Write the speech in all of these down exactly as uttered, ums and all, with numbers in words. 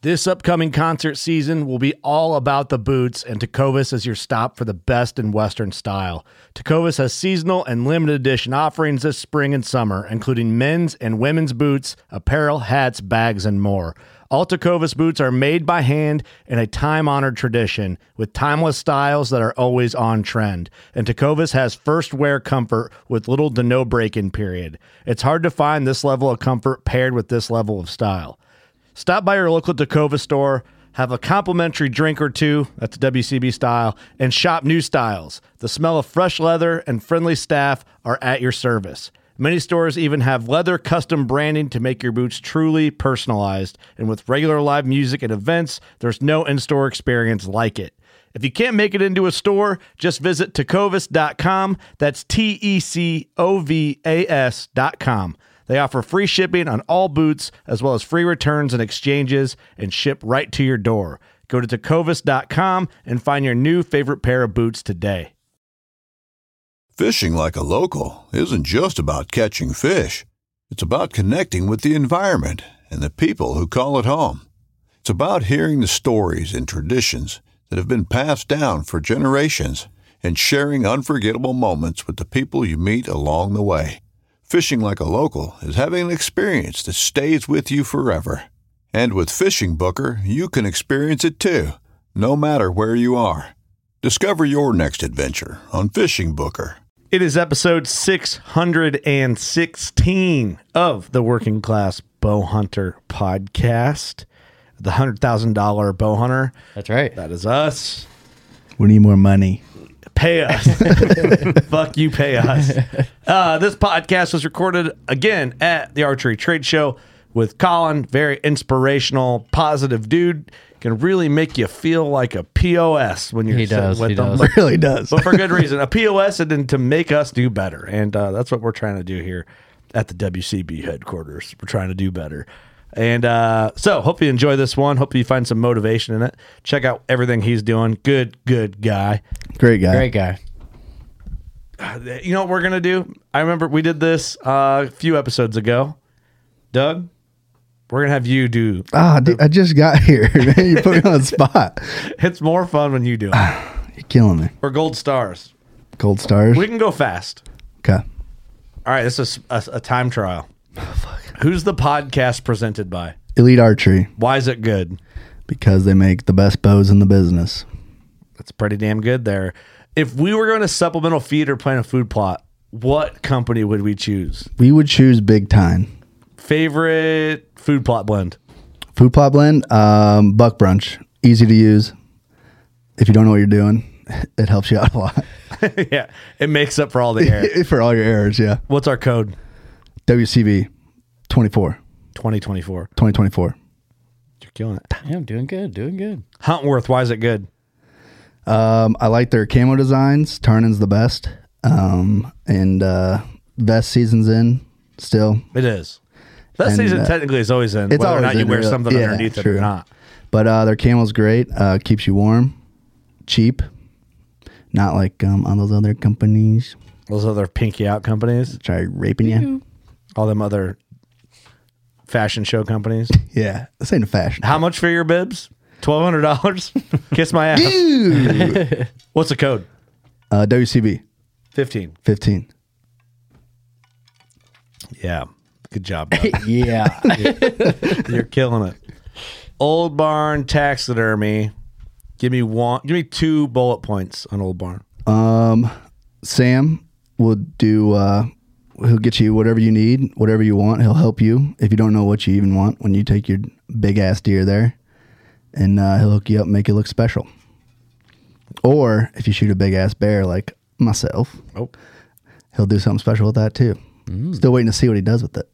This upcoming concert season will be all about the boots, and Tecovas is your stop for the best in Western style. Tecovas has seasonal and limited edition offerings this spring and summer, including men's and women's boots, apparel, hats, bags, and more. All Tecovas boots are made by hand in a time-honored tradition with timeless styles that are always on trend. And Tecovas has first wear comfort with little to no break-in period. It's hard to find this level of comfort paired with this level of style. Stop by your local Tecovas store, have a complimentary drink or two, that's W C B style, and shop new styles. The smell of fresh leather and friendly staff are at your service. Many stores even have leather custom branding to make your boots truly personalized. And with regular live music and events, there's no in-store experience like it. If you can't make it into a store, just visit tecovas dot com. That's T E C O V A S dot com. They offer free shipping on all boots, as well as free returns and exchanges, and ship right to your door. Go to tecovas dot com and find your new favorite pair of boots today. Fishing like a local isn't just about catching fish. It's about connecting with the environment and the people who call it home. It's about hearing the stories and traditions that have been passed down for generations and sharing unforgettable moments with the people you meet along the way. Fishing like a local is having an experience that stays with you forever. And with Fishing Booker, you can experience it too, no matter where you are. Discover your next adventure on Fishing Booker. It is episode six hundred sixteen of the Working Class Bow Hunter podcast. The one hundred thousand dollars Bow Hunter. That's right. That is us. We need more money. Pay us. Fuck you, pay us. Uh, this podcast was recorded again at the Archery Trade Show with Colin. Very inspirational, positive dude. Can really make you feel like a P O S when you're He sitting does, with he them. does. It really does. But for good reason. A P O S and then to make us do better. And uh, that's what we're trying to do here at the W C B headquarters. We're trying to do better. And uh, so hope you enjoy this one. Hope you find some motivation in it. Check out everything he's doing. Good, good guy. Great guy. Great guy. You know what we're going to do? I remember we did this uh, a few episodes ago. Doug, we're going to have you do. Ah, dude, I just got here. Man, you put me on the spot. It's more fun when you do it. You're killing me. Or gold stars. Gold stars. We can go fast. Okay. All right, this is a, a time trial. Who's the podcast presented by? Elite Archery, Why is it good? because they make the best bows in the business. That's pretty damn good there. If we were going to supplemental feed or plan a food plot, what company would we choose? We would choose Big Time. Favorite food plot blend? Food plot blend, um, Buck Brunch. Easy to use. If you don't know what you're doing, it helps you out a lot. Yeah, it makes up for all the error. For all your errors, yeah. What's our code? W C B twenty-four. twenty twenty-four. twenty twenty-four. You're killing it. Yeah, I'm doing good, doing good. Huntworth, why is it good? Um, I like their camo designs. Tarnin's the best. Um, and uh, vest season's in still. It is. That And, season uh, technically is always in, it's whether or always not you in, wear really. something Yeah, underneath it true. or not. But uh, their camo's great. Uh, keeps you warm. Cheap. Not like um, all those other companies. Those other pinky out companies, Try raping you. all them other fashion show companies. Yeah. This ain't a fashion. How much for your bibs? twelve hundred dollars? Kiss my ass. Dude. What's the code? uh, W C B fifteen. fifteen. Yeah. Good job, Doug. Yeah. You're killing it. Old Barn Taxidermy. Give me one. Give me two bullet points on Old Barn. Um, Sam will do, uh, he'll get you whatever you need, whatever you want. He'll help you if you don't know what you even want when you take your big ass deer there. And uh, he'll hook you up and make it look special. Or if you shoot a big ass bear like myself, Oh. he'll do something special with that too. Still waiting to see what he does with it.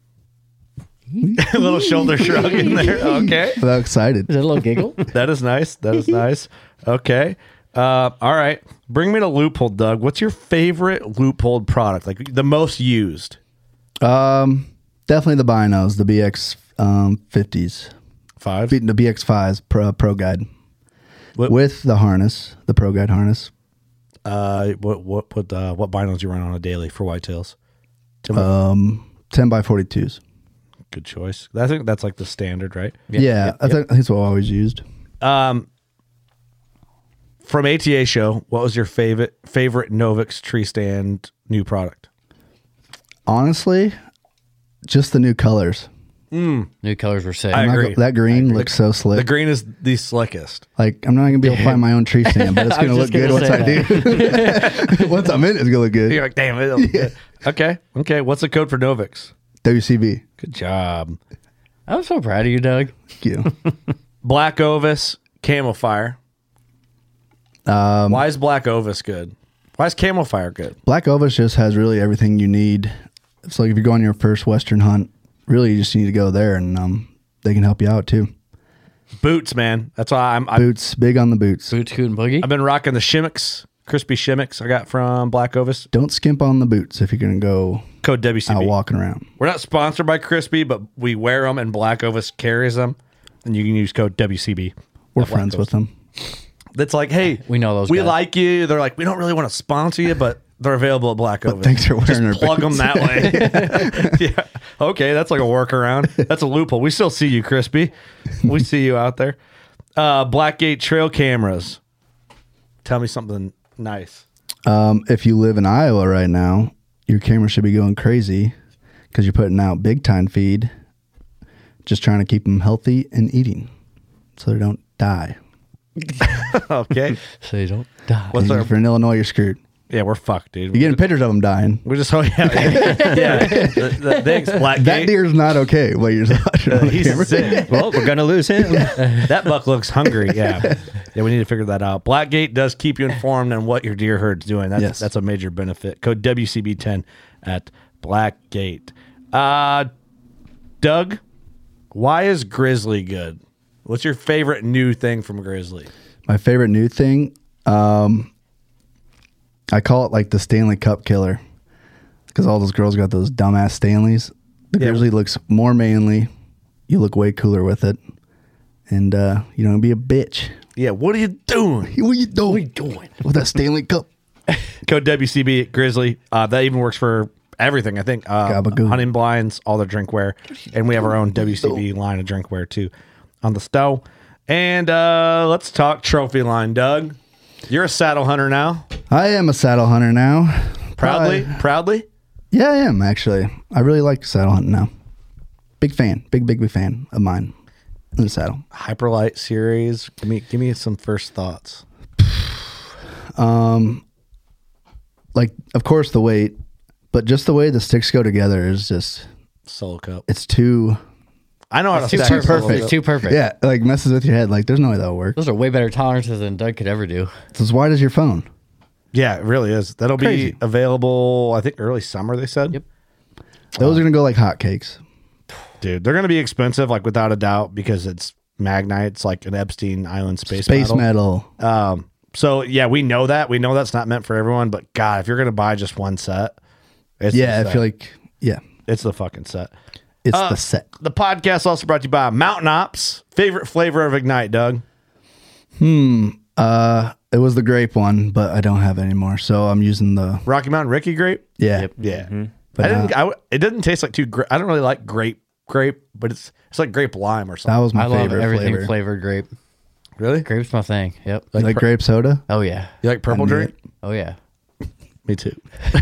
A little shoulder shrug in there. Okay. So excited. Is that a little giggle? That is nice. That is nice. Okay. Uh, all right. Bring me to Loophole, Doug. What's your favorite Loophole product? Like the most used? Um, definitely the binos, the B X um, fifties, Five. the B X fives Pro, Pro Guide What, with the harness, the Pro Guide harness. uh, what what what uh, what binos you run on a daily for whitetails? Tell me. Um, ten by forty-twos. Good choice. I think that's like the standard, right? Yeah, yeah, I think that's what I always used. Um, from A T A Show, what was your favorite favorite Novix tree stand new product? Honestly, just the new colors. Mm. New colors were sick. I I'm not agree. go- that green agree. looks so slick. The green is the slickest. Like, I'm not gonna be able to find my own tree stand, but it's I gonna was look just good gonna once I do. Once I'm in, it's gonna look good. You're like, damn it. Yeah. Okay. Okay. What's the code for Novix? W C B. Good job. I'm so proud of you, Doug. Thank you. Black Ovis Camo Fire. Um, Why is Black Ovis good? Why is Camo Fire good? Black Ovis just has really everything you need. It's like if you're going your first Western hunt, really you just need to go there, and um, they can help you out too. Boots, man. That's why I'm. I'm Boots, big on the boots. Boot Scoot and Boogie. I've been rocking the shimmicks, crispy shimmicks I got from Black Ovis. Don't skimp on the boots if you're gonna go Code W C B. out walking around. We're not sponsored by Crispy, but we wear them and Black Ovis carries them. And you can use code W C B. We're at Black friends Ovis. with them. That's like, hey, We know those We guys. like you. They're like, we don't really want to sponsor you, but they're available at Black Ovis. thanks for wearing Just our plug them boots. that way. Yeah. Okay, that's like a workaround. That's a loophole. We still see you, Crispy. We see you out there. Uh, Blackgate trail cameras. Tell me something nice. Um, if you live in Iowa right now, your camera should be going crazy because you're putting out big time feed, just trying to keep them healthy and eating so they don't die. Okay. So you don't die. What's And our? if you're in Illinois, you're screwed. Yeah, we're fucked, dude. You're getting pictures of them dying. We just, oh yeah, yeah. yeah. The, the, thanks, Blackgate. That deer's not okay. What you're watching on the He's camera. sick. Well, we're gonna lose him. That buck looks hungry. Yeah, yeah. We need to figure that out. Blackgate does keep you informed on what your deer herd's doing. That's Yes. that's a major benefit. Code W C B ten at Blackgate. Uh, Doug, why is Grizzly good? What's your favorite new thing from Grizzly? My favorite new thing, um, I call it like the Stanley Cup killer because all those girls got those dumbass Stanleys. The Yeah. Grizzly looks more manly. You look way cooler with it, and uh, you don't be a bitch. Yeah, what are you doing? What you doing? What you doing with that Stanley Cup? Code W C B at Grizzly. Uh, that even works for everything. I think uh, Gabagoo. hunting blinds, all the drinkware, and we have our own W C B line of drinkware too on the stove. And uh, let's talk trophy line, Doug. You're a saddle hunter now, I am a saddle hunter now. proudly, Probably- proudly. Yeah, I am actually. I really like saddle hunting now. Big fan, big big big fan of mine in the saddle. Hyperlight series. Give me, give me some first thoughts. Um, like of course the weight, but just the way the sticks go together is just Solo cup. it's too. I know how to It's too stack a solo perfect. It's cup. too perfect. Yeah, it like messes with your head. Like there's no way that'll work. Those are way better tolerances than Doug could ever do. It's as wide as your phone. Yeah, it really is. That'll Crazy. be available. I think early summer. They said. Yep. Those are gonna go like hotcakes. Dude, they're going to be expensive, like without a doubt, because it's Magnite. It's like an Epstein Island space, Space metal. metal. Um, so yeah, we know that. We know that's not meant for everyone, but God, if you're gonna buy just one set, it's Yeah, the I set. feel like yeah, it's the fucking set. it's Uh, the set. The podcast also brought to you by Mountain Ops. Favorite flavor of Ignite, Doug? Uh, it was the grape one, but I don't have it anymore, so I'm using the Rocky Mountain Ricky grape. yeah. Yeah, But I didn't. uh, I w it doesn't taste like too. Gra- I don't really like grape grape, but it's it's like grape lime or That something. was my I love favorite everything flavor. flavored grape. Really? Grape's my thing. Yep. You like grape soda? Oh yeah. You like purple I knew drink? Oh yeah. Me too.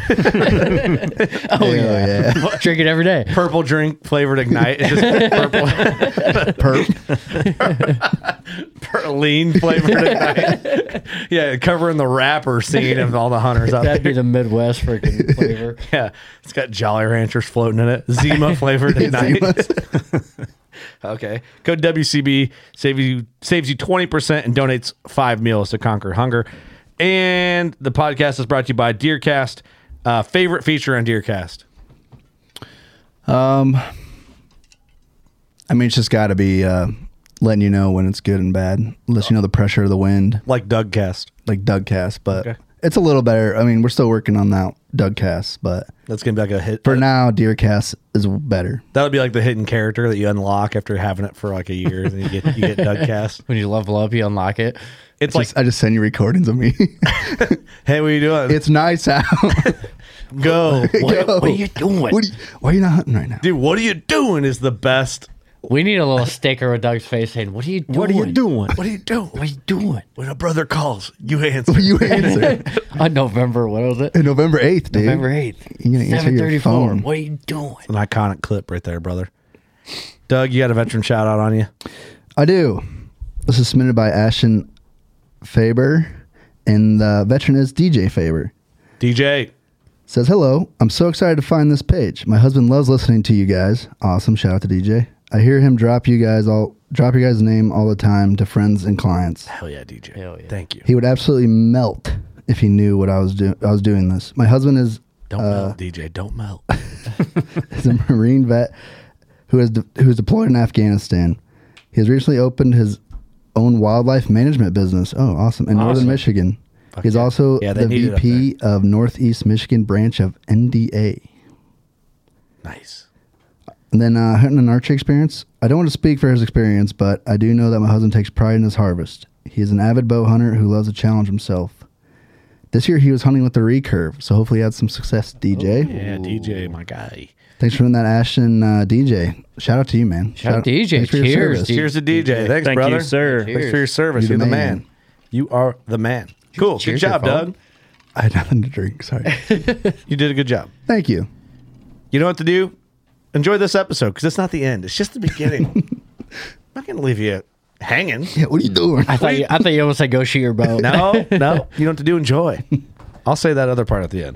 Oh yeah. yeah. Drink it every day. Purple drink flavored Ignite. It's just purple. Perp. Per- lean flavored Ignite. Yeah, covering the wrapper scene of all the hunters out That'd there. be the Midwest freaking flavor. Yeah, it's got Jolly Ranchers floating in it. Zima flavored Ignite. Okay. Code W C B saves you saves you twenty percent and donates five meals to Conquer Hunger. And the podcast is brought to you by Deercast. Uh, favorite feature on Deercast? Um, I mean, it's just got to be uh, letting you know when it's good and bad, unless you know the pressure of the wind, Like Dougcast. like Dougcast. But Okay. it's a little better. I mean, we're still working on that Dougcast, but That's gonna be like a hit. for now, Deercast is better. That would be like the hidden character that you unlock after having it for like a year, and then you get you get Dougcast. When you level up, you unlock it. It's Just, like, I just send you recordings of me. hey, what are you doing? It's nice out. Go. What, Go. what are you doing? What are you, why are you not hunting right now? Dude, what are you doing is the best. We need a little sticker with Doug's face saying, "What are you doing? What are you doing? What are you doing? What are you doing?" When a brother calls, you answer. You answer. On November, what was it? Hey, November eighth, dude. November eighth. You're gonna answer seven your thirty-four. phone. What are you doing? An iconic clip right there, brother. Doug, you got a veteran shout out on you? I do. This is submitted by Ashton Faber, and the veteran is D J Faber. D J. Says, hello, I'm so excited to find this page. My husband loves listening to you guys. Awesome. Shout out to D J. I hear him drop you guys all drop your guys' name all the time to friends and clients. Hell yeah, D J. Hell yeah. Thank you. He would absolutely melt if he knew what I was doing. I was doing this. My husband is Don't uh, melt, D J. Don't melt. is a Marine vet who has de- who is deployed in Afghanistan. He has recently opened his own wildlife management business. Oh, awesome! In northern Awesome. Michigan. Fuck He's yeah. also Yeah, they the need it V up P of Northeast Michigan branch of N D A. Nice. And then uh, hunting and archery experience. I don't want to speak for his experience, but I do know that my husband takes pride in his harvest. He is an avid bow hunter who loves to challenge himself. This year he was hunting with the recurve, so hopefully he had some success, D J. Yeah, D J, my guy. Thanks for doing that, Ashton uh, D J. Shout out to you, man. Shout out to D J. Thanks for your Cheers, service. D J. Cheers to D J. Thanks, Thank brother. you, sir. Thanks for your service. You're You're, the the man. man. You are the man. Cool. Cheers Good job, your phone. Doug. I had nothing to drink. Sorry. You did a good job. Thank you. You know what to do? Enjoy this episode because it's not the end. It's just the beginning. I'm not going to leave you hanging. Yeah, what are you doing? I thought you, I thought you almost said go shoot your bow. No, no. You know what to do? Enjoy. I'll say that other part at the end.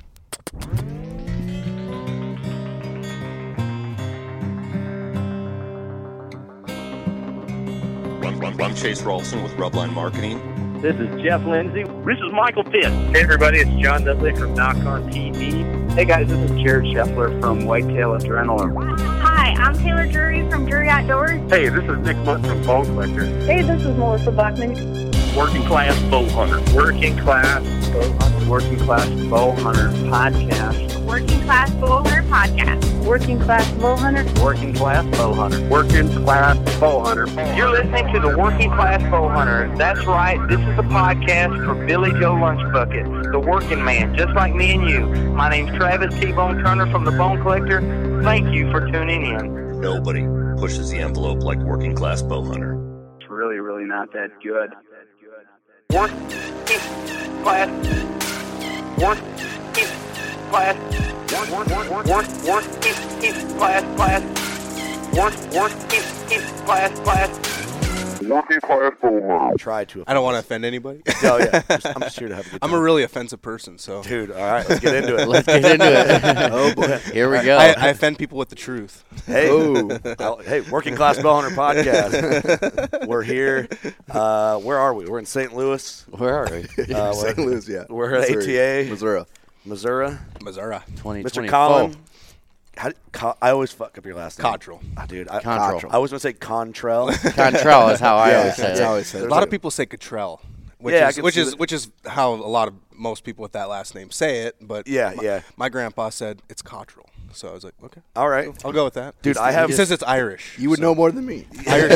I'm Chase Rolfson with Rubline Marketing. This is Jeff Lindsay. This is Michael Pitt. Hey, everybody, it's John Dudley from Knock on T V. Hey, guys, this is Jared Scheffler from Whitetail Adrenaline. Hi, I'm Taylor Drury from Drury Outdoors. Hey, this is Nick Munt from Bone Collector. Hey, this is Melissa Buckman. Working Class Bow Hunter. Working Class Bow Hunter. Working Class Bow Hunter Podcast. Working Class Bow Hunter Podcast. Working Class Bow Hunter. Working Class Bow Hunter. Working Class Bow Hunter. You're listening to the Working Class Bow Hunter. That's right. This is a podcast for Billy Joe Lunchbucket, the working man, just like me and you. My name's Travis T-Bone Turner from the Bone Collector. Thank you for tuning in. Nobody pushes the envelope like Working Class Bow Hunter. It's really, really not that good. Working Class. Working Class. Work, work, work, work, work, class, class. Work, work, class, class. Working Class Bow Hunter. Try to. I don't want to offend anybody. Oh yeah, just, I'm just here to have a good time. I'm a really offensive person, so dude. All right, let's get into it. Let's get into it. Oh boy, Here we go. I, I offend people with the truth. hey, I'll- hey, Working Class Bow Hunter podcast. We're here. Uh, where are we? We're in Saint Louis. Where are we? Uh, we're, Saint Louis, yeah. We're at Missouri. A T A, Missouri. Missouri. Missouri. twenty Mister twenty-four. Colin. How, Co- I always fuck up your last name. Cottrell. Oh, dude, I, Contrell. I was gonna say Contrell. Contrell is how I Yeah, always say that's it. how I say A it. lot of people say Cottrell, which Yeah, I is can which see is that. which is how a lot of most people with that last name say it. But Yeah, my, yeah. My grandpa said it's Cottrell, so I was like, okay, All right, I'll go with that. Dude, I have- He says it's Irish. You would so- know more than me.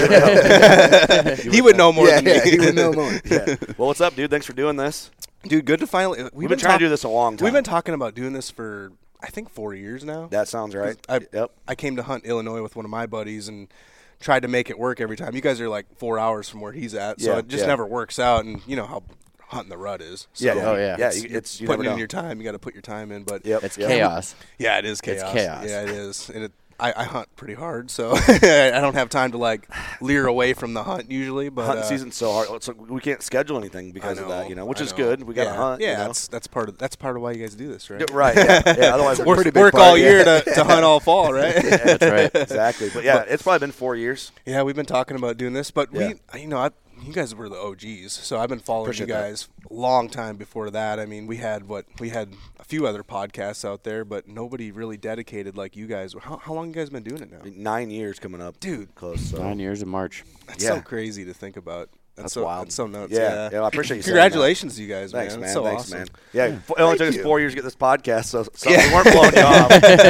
Irish. he would know more yeah, than me. yeah, he would know more. yeah. Well, what's up, dude? Thanks for doing this. Dude, good to finally. We've, We've been trying talk- to do this a long time. We've been talking about doing this for I think four years now. That sounds right. I, Yep. I came to hunt Illinois with one of my buddies and tried to make it work every time. You guys are like four hours from where he's at, so Yeah, it just yeah. never works out. And you know how hunting the rut is. So Yeah, Oh, yeah. yeah. It's, you- you're It's you putting never in know. your time. You got to put your time in, but Yep. It's yep. chaos. yeah, it is chaos. chaos. Yeah, it is, and it, I, I hunt pretty hard, so I don't have time to like leer away from the hunt usually. But Hunting uh, season's so hard. It's like we can't schedule anything because I of that, know, you know, which I is know. good. We got to yeah, hunt. Yeah, you know? that's that's part of that's part of why you guys do this, right? Yeah, right. Yeah. yeah otherwise, work pretty work all year to, to hunt all fall, right? That's right. exactly. But yeah, it's probably been four years. Yeah, we've been talking about doing this, but Yeah. we, you know, I, you guys were the O Gs, so I've been following Appreciate you that. guys a long time before that. I mean, we had what we had a few other podcasts out there, but nobody really dedicated like you guys. How, how long you guys been doing it now? Nine years coming up, Dude, Close. So. Nine years in March. that's yeah. so crazy to think about. That's, That's so, wild. That's so nuts. Yeah, Yeah, yeah, I appreciate you saying Congratulations to you guys, Thanks, man. man. That's so Thanks, awesome. man. Yeah, it only took us you. four years to get this podcast, so something Yeah. we weren't blowing you off.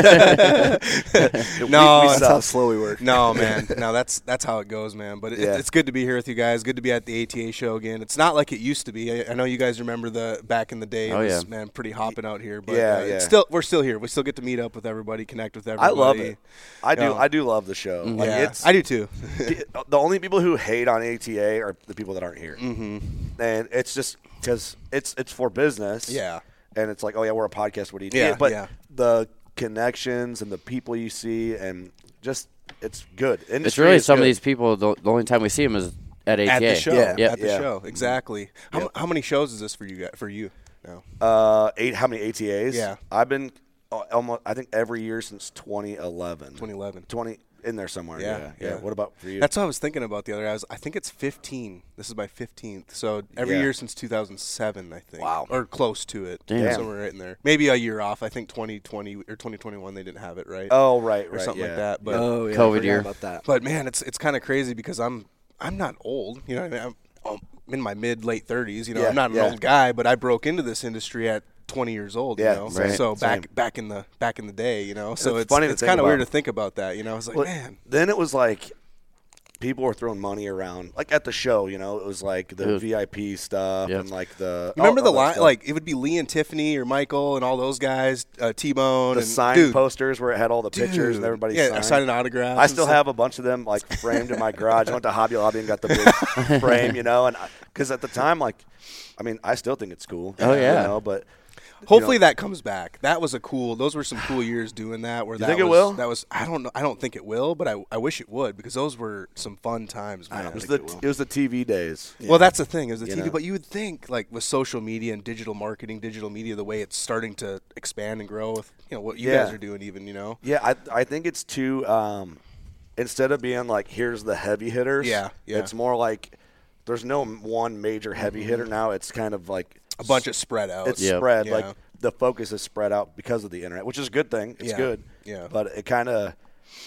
No, we, we that's suck. how slow we work. No, man. No, that's that's how it goes, man. But it, Yeah. it's good to be here with you guys. Good to be at the A T A show again. It's not like it used to be. I, I know you guys remember the back in the day. It Oh, was, yeah. man, pretty hopping out here. But Yeah, uh, yeah. It's still we're still here. We still get to meet up with everybody, connect with I everybody. love it. I do. No. I do love the show. Like, Yeah, it's, I do too. the only people who hate on A T A are the people that aren't here, mm-hmm. and it's just because it's it's for business. Yeah. and it's like, oh yeah, we're a podcast. What do you do? Yeah, but yeah. the connections and the people you see, and just it's good. Industry It's really is some good. of these people. The, the only time we see them is at A T A. At the show. Yeah. Yep. At the Yeah. show. Exactly. How, Yep. how many shows is this for you guys, for you now? Uh, eight. How many A T As? Yeah. I've been uh, almost. I think every year since twenty eleven. twenty eleven. Twenty in there somewhere. Yeah, Yeah, yeah. yeah. What about for you? That's what I was thinking about the other day. I, was, I think it's fifteen. This is my fifteenth. So every Yeah. year since two thousand seven, I think. Wow. Or close to it. Damn. Somewhere right in there. Maybe a year off. I think twenty twenty or twenty twenty-one they didn't have it, right? oh right, or right, something yeah. like that. But oh yeah, COVID I forgot year. about that. but man, it's it's kind of crazy because I'm I'm not old. You know what I mean? I'm, I'm in my mid late thirties. You know, Yeah, I'm not an yeah. old guy, but I broke into this industry at twenty years old. Yeah, you know, right. so Same. back back in the back in the day, you know, so It's it's funny to it's think kind of weird about. to think about that. You know, I was like, Well, man, then it was like people were throwing money around, like at the show. You know, it was like the It was- V I P stuff Yep. and like the. You remember all- the all that line? stuff. Like it would be Lee and Tiffany or Michael and all those guys, uh, T-Bone the and sign dude, posters where it had all the pictures dude. and everybody yeah, signed. signing autographs. I and still stuff. have a bunch of them like framed in my garage. I went to Hobby Lobby and got the big frame, you know, and because at the time, like, I mean, I still think it's cool. Oh, yeah. you know, but Hopefully you know, that comes back. That was a cool. Those were some cool years doing that. Where You that think it was, will? That was. I don't know. I don't think it will, but I, I wish it would because those were some fun times, man. it was the it was the T V days. Well, that's the thing. It was the You T V, know? but you would think like with social media and digital marketing, digital media, the way it's starting to expand and grow with you know what you Yeah. guys are doing, even you know. Yeah, I I think it's too. Um, instead of being like here's the heavy hitters, Yeah, yeah. it's more like there's no one major heavy hitter now. It's kind of like A bunch of spread out. It's Yep. spread Yeah. like the focus is spread out because of the internet, which is a good thing. It's Yeah. good. Yeah. But it kind of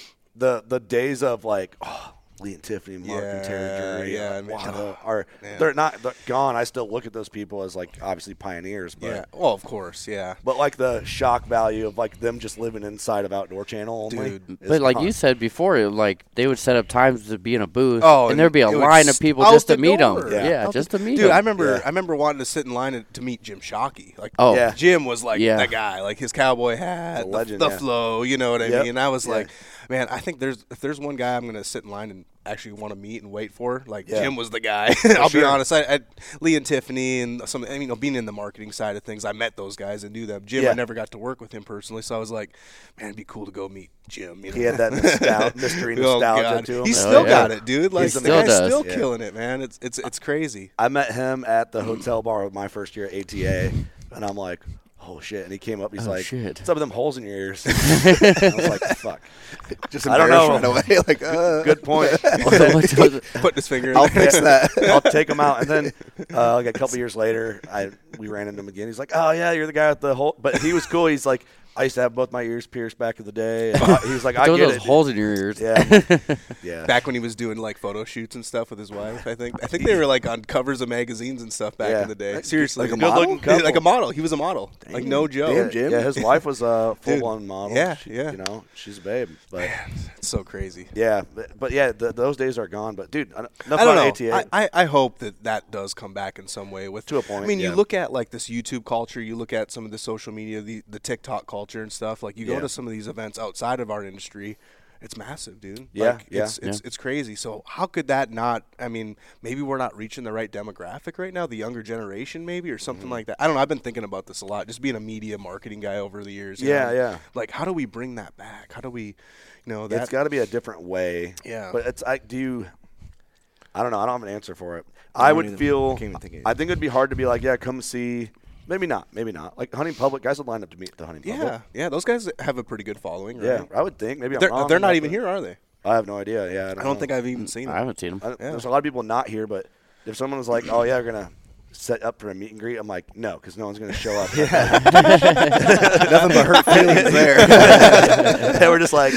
the the days of like oh, Lee and Tiffany, Mark and Terry Yeah, Drury, yeah, uh, I mean, Wada, are yeah. they're not they're gone. I still look at those people as like obviously pioneers, but yeah. Well, of course, yeah. but like the shock value of like them just living inside of Outdoor Channel only. Dude. is But like gone. you said before, it- like they would set up times to be in a booth, Oh, and and there'd be a it would line of s- people out just to the meet them. door. Yeah, Yeah. Out just to meet Dude, them. I remember Yeah. I remember wanting to sit in line and- to meet Jim Shockey. Like, Oh. Yeah. Jim was like Yeah. that guy, like his cowboy hat, The the, legend, the yeah. flow. You know what I Yep. mean? And I was Yeah. like, man, I think there's if there's one guy I'm gonna sit in line and actually want to meet and wait for, like Yeah. Jim was the guy. I'll be sure. honest. I, I Lee and Tiffany and some, I mean, you know, being in the marketing side of things, I met those guys and knew them. Jim, Yeah. I never got to work with him personally, so I was like, man, it'd be cool to go meet Jim. You know? He had that nostal- mystery Oh, nostalgia God. to him. He's Oh, still yeah. got it, dude. Like He's the still guy's does. still Yeah. killing it, man. It's it's it's crazy. I met him at the hotel bar with my first year at A T A, and I'm like, oh shit! And he came up, he's Oh, like, shit. what's up with them holes in your ears? And I was like, fuck. Just I don't know. embarrassed right away. Like, uh, Good point. Putting his finger in I'll there. fix that. I'll take him out, and then uh, like a couple years later, I we ran into him again. He's like, "Oh yeah, you're the guy with the hole." But he was cool. He's like, "I used to have both my ears pierced back in the day." And I, he was like, "I Those get those it." holes in your ears. Yeah, yeah. Back when he was doing like photo shoots and stuff with his wife, I think. I think they were like on covers of magazines and stuff back Yeah. in the day. Like- Seriously, like a model? Yeah, like a model. He was a model. Like no joke. yeah, Jim. yeah, his wife was a full Dude. blown model. Yeah, She- yeah. You know, she's a babe. But It's so crazy. yeah, but, but yeah, th those days are gone. But dude, I don't, enough I don't about know. A T A. I, I, I hope that that does come back in some way. With To a point, I mean, yeah. you look at like this YouTube culture. You look at some of the social media, the the TikTok culture and stuff. Like you go Yeah. to some of these events outside of our industry. It's massive, dude. Yeah, like, yeah. It's it's, it's crazy. So how could that not? I mean, maybe we're not reaching the right demographic right now, the younger generation, maybe, or something Mm-hmm. like that. I don't know. I've been thinking about this a lot. Just being a media marketing guy over the years. you Yeah, know? yeah. Like, how do we bring that back? How do we, you know, that? It's got to be a different way. Yeah. But it's I do. You, I don't know. I don't have an answer for it. I, would even- feel. I can't even think of it. I think it'd be hard to be like, yeah, come see. Maybe not. Maybe not. Like hunting public guys would line up to meet the hunting yeah, public. yeah. Those guys have a pretty good following. Right? Yeah, I would think. Maybe I'm They're, wrong. they're not about even that. here, are they? I have no idea. Yeah, I don't, I don't know. think I've even seen them. I haven't seen them. I, Yeah. There's a lot of people not here, but if someone was like, "Oh yeah, we're gonna set up for a meet and greet," I'm like, "No," because no one's gonna show up. Nothing but hurt feelings there. They were just like,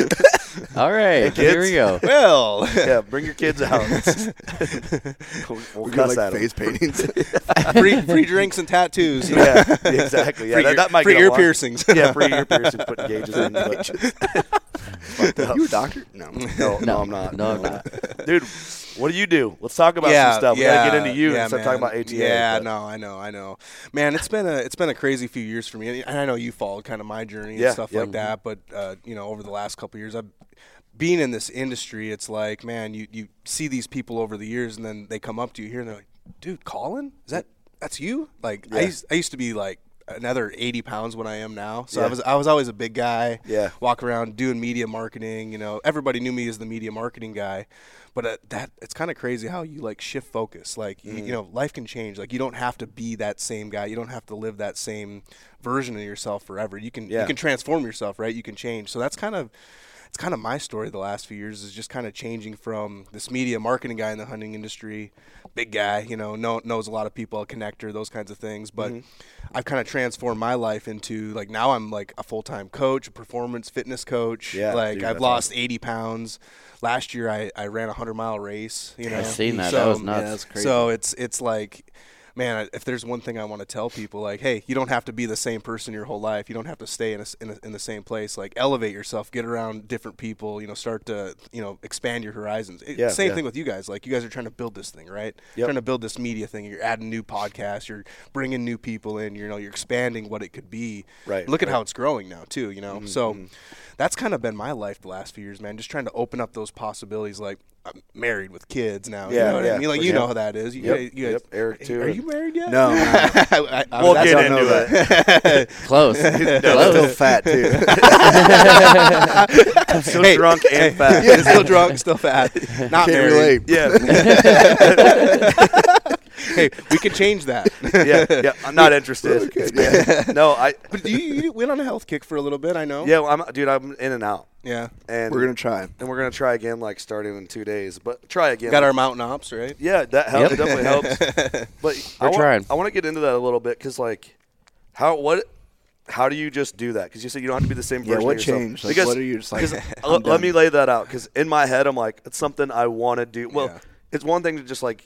All right, Hey, here we go. Well, Yeah, bring your kids out. we'll we'll We got cuss like at 'em. face paintings. free, free drinks and tattoos. Yeah, exactly. Yeah, free that, ear, that might free get a ear lot. piercings. Yeah, free ear piercings, putting gauges in. But fucked up. You a doctor? No. No, no, I'm not. No, I'm not. Dude, what do you do? Let's talk about yeah, some stuff. We yeah, gotta get into you yeah, and start man. talking about A T A. Yeah, but- no, I know, I know, man. It's been a it's been a crazy few years for me, and I know you followed kind of my journey Yeah, and stuff yep. like that. But uh, you know, over the last couple of years, I've being in this industry. It's like, man, you you see these people over the years, and then they come up to you here, and they're like, "Dude, Colin, is that that's you?" Like I Yeah. used I used to be like another eighty pounds when I am now. So Yeah. I was I was always a big guy. Yeah. Walk around doing media marketing. You know, everybody knew me as the media marketing guy. But uh, that it's kind of crazy how you like shift focus. Like you, Mm-hmm. you know, life can change. Like you don't have to be that same guy. You don't have to live that same version of yourself forever. You can Yeah. you can transform yourself, right? You can change. So that's kind of it's kind of my story the last few years is just kind of changing from this media marketing guy in the hunting industry, big guy, you know, know, knows a lot of people, a connector, those kinds of things. But Mm-hmm. I've kind of transformed my life into like now I'm like a full time coach, a performance fitness coach. Yeah, like dude, I've that's lost eighty pounds. Last year I, I ran a hundred mile race. You know, I've seen that. So, That was nuts. Yeah, that's crazy. so it's it's like, man, if there's one thing I want to tell people, like, hey, you don't have to be the same person your whole life. You don't have to stay in a, in, a, in the same place. Like, elevate yourself, get around different people. You know, start to you know expand your horizons. It, Yeah, same yeah. thing with you guys. Like, you guys are trying to build this thing, right? Yep. Trying to build this media thing. You're adding new podcasts. You're bringing new people in. You know, you're expanding what it could be. Right, Look at right. how it's growing now too. You know, Mhm, so. mhm. That's kind of been my life the last few years, man. Just trying to open up those possibilities. Like I'm married with kids now. You Yeah, know what yeah, I mean? Like for you sure. know how that is. You Yep, guys, you guys, yep, Eric, too. Are you married yet? No, no. I, I, We'll I, get I into don't know that. Close. I'm Close. still fat too. Still Hey, drunk and fat. Yeah, still drunk, still fat. Not Can't married. relate. Yeah. Hey, we can change that. yeah, yeah. I'm not interested. No, I. But you, you went on a health kick for a little bit, I know. Yeah, well, I'm, dude, I'm in and out, Yeah. and We're gonna try. and we're gonna try again, like starting in two days. But try again. Got our mountain ops, right? Yeah, that helps. Yep. Definitely helps. But I We're want, trying. I want to get into that a little bit because, like, how what. How do you just do that? Because you said you don't have to be the same Yeah, version what of yourself. changed? Like, Because, what are you just like, because I'm let, let done. me lay that out. Because in my head, I'm like, it's something I want to do. Well, Yeah. it's one thing to just like,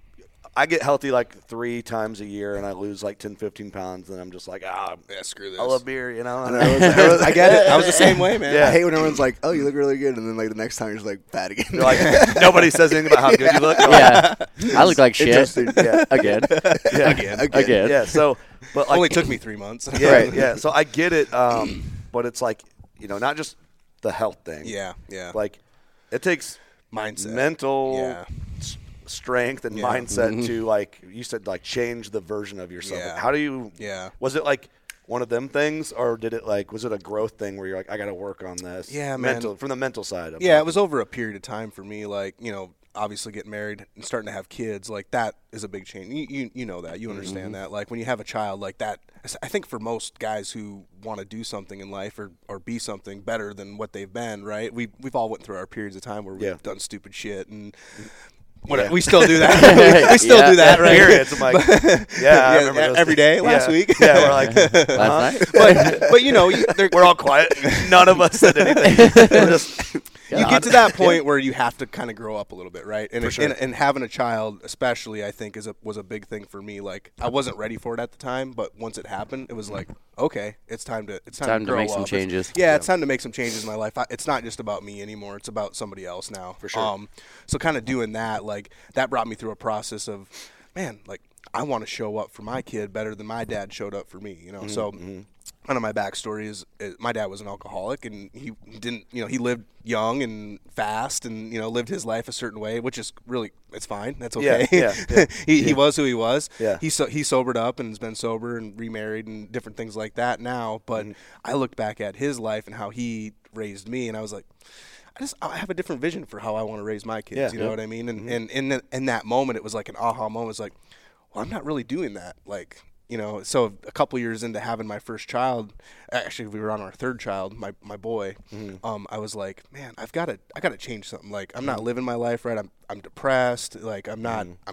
I get healthy like three times a year, and I lose like ten, fifteen pounds, and I'm just like, ah, Yeah, screw this. I love beer, you know. I, know, I, was, I, was, I get it. I was the same way, man. Yeah. I hate when everyone's like, "Oh, you look really good," and then like the next time you're just like fat again. You're like, nobody says anything about how good you look. Yeah. I look like shit. Interesting. Yeah. Again. Yeah. Again. Again. Again. Yeah. So, but like, Only took me three months. yeah, Right. yeah. So I get it, um, but it's like, you know, not just the health thing. Yeah, yeah. Like, it takes Mindset. mental Yeah. s- strength and Yeah. mindset to, like you said, like change the version of yourself. Yeah. How do you? Yeah. Was it like one of them things, or did it like was it a growth thing where you're like, I got to work on this? Yeah, man. mental from the mental side of Yeah, it was over a period of time for me. Like, you know, obviously getting married and starting to have kids, like that is a big change. You you, you know that. You understand that. Like when you have a child like that, I think for most guys who want to do something in life or, or be something better than what they've been, right? We we've all went through our periods of time where we've Yeah. done stupid shit and what Yeah. we still do that. we still Yeah. do that, right? Periods. I'm like, yeah, I remember those every days. day last Yeah. week. Yeah, we're like, Last uh-huh. night. but but you know, you- they're- we're all quiet. None of us said anything. We're just, you get to that point where you have to kind of grow up a little bit, right? And, For it- sure. and and having a child, especially, I think is a was a big thing for me. Like I wasn't ready for it at the time, but once it happened, it was like, okay, it's time to it's time, Time to, to grow make some up. changes. It's, yeah, it's time to make some changes in my life. I, it's not just about me anymore. It's about somebody else now. For sure. Um, so kind of doing that, like that brought me through a process of, man, like I want to show up for my kid better than my dad showed up for me. You know, so. Kind of my backstory is, is my dad was an alcoholic and he didn't, you know, he lived young and fast and, you know, lived his life a certain way, which is really, it's fine. That's Yeah, okay. yeah, yeah. he, he was who he was. Yeah. He, so, he sobered up and has been sober and remarried and different things like that now. But I looked back at his life and how he raised me and I was like, I just I have a different vision for how I want to raise my kids. Yeah, you know yeah. what I mean? And, and in, the, in that moment, it was like an aha moment. It was like, well, I'm not really doing that. Like, you know, so a couple years into having my first child, actually we were on our third child, my my boy. Um, I was like, man, I've got to I got to change something. Like I'm not living my life right. I'm I'm depressed. Like I'm not I'm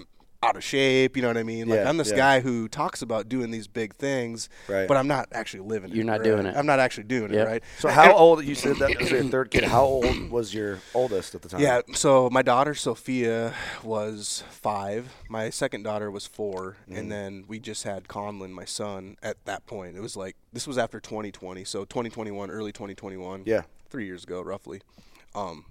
out of shape. You know what I mean? Like Yeah, I'm this yeah. guy who talks about doing these big things, Right. but I'm not actually living it. You're not right? doing it. I'm not actually doing Yep. it, right? So how old, you said that was your third kid. How old was your oldest at the time? Yeah, so my daughter Sophia was five. My second daughter was four, Mm. and then we just had Conlon, my son, at that point. It was like this was after twenty twenty, so twenty twenty-one, early twenty twenty-one. Yeah. three years ago, roughly. Um,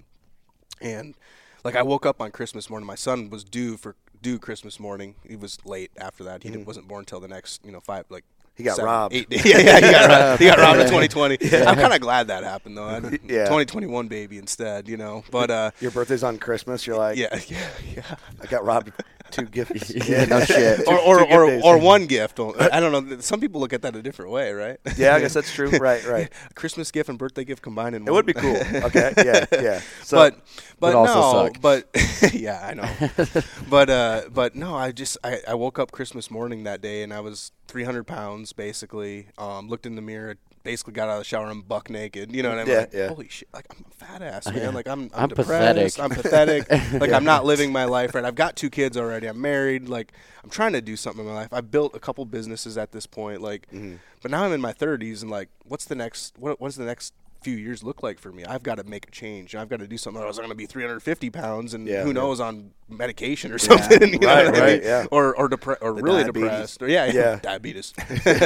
and like I woke up on Christmas morning. My son was due for due Christmas morning. He was late after that. He didn't, wasn't born until the next, you know, five like. He got seven, robbed. Eight days. Yeah, yeah, he got robbed. He got robbed in twenty twenty. I'm kind of glad that happened though. I, Yeah. twenty twenty-one baby instead, you know. But uh, Your birthday's on Christmas. You're like, yeah, yeah, yeah. I got robbed of two gifts. Yeah, no shit. or or, two gift or, days. or one gift. I don't know. Some people look at that a different way, right? Yeah, I guess that's true. Right, right. A Christmas gift and birthday gift combined in It one. would be cool. Okay, yeah, yeah. So, but but Would also no, suck. but yeah, I know. but uh, but no, I just I, I woke up Christmas morning that day and I was three hundred pounds basically. Um, looked in the mirror, basically got out of the shower and buck naked. You know what I mean? Yeah, like, yeah. Holy shit! Like I'm a fat ass man. Like I'm I'm, I'm depressed. pathetic. I'm pathetic. Like I'm not living my life right. I've got two kids already. I'm married. Like I'm trying to do something in my life. I've built a couple businesses at this point. Like, Mm-hmm. but now I'm in my thirties and like, what's the next? What what's the next? Few years look like for me? I've got to make a change. I've got to do something. Or else I'm going to be three hundred fifty pounds, and Yeah, who yeah. knows, on medication or something. you know right, what I right, mean? yeah. Or or depre- or really diabetes. depressed. Or yeah, Yeah. diabetes.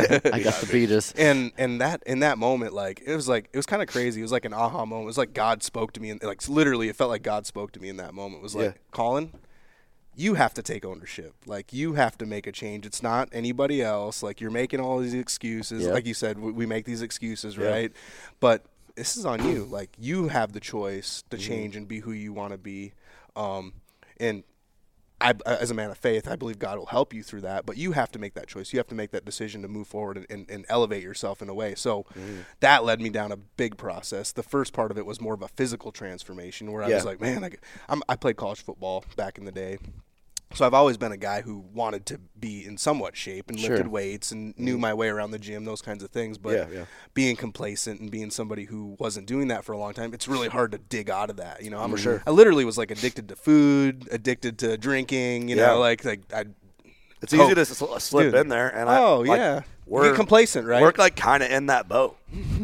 I got the beatus. and and that in that moment, like it was like it was kind of crazy. It was like an aha moment. It was like God spoke to me, and like literally, it felt like God spoke to me in that moment. It was like, Yeah. Colin, you have to take ownership. Like you have to make a change. It's not anybody else. Like you're making all these excuses. Yep. Like you said, we, we make these excuses, Yeah. right? But this is on you. Like you have the choice to Mm-hmm. change and be who you want to be. Um, and I, as a man of faith, I believe God will help you through that. But you have to make that choice. You have to make that decision to move forward and, and, and elevate yourself in a way. So Mm-hmm. that led me down a big process. The first part of it was more of a physical transformation, where I Yeah. was like, man, I, I'm, I played college football back in the day. So I've always been a guy who wanted to be in somewhat shape and lifted Sure. weights and knew my way around the gym, those kinds of things. But Yeah, yeah. being complacent and being somebody who wasn't doing that for a long time, it's really hard to dig out of that. You know, I'm sure. I literally was like addicted to food, addicted to drinking. You Yeah. know, like like I. it's easy Oh, to sl- slip dude. in there. And I, Oh like, yeah, you we're get complacent, right? We're like kind of in that boat.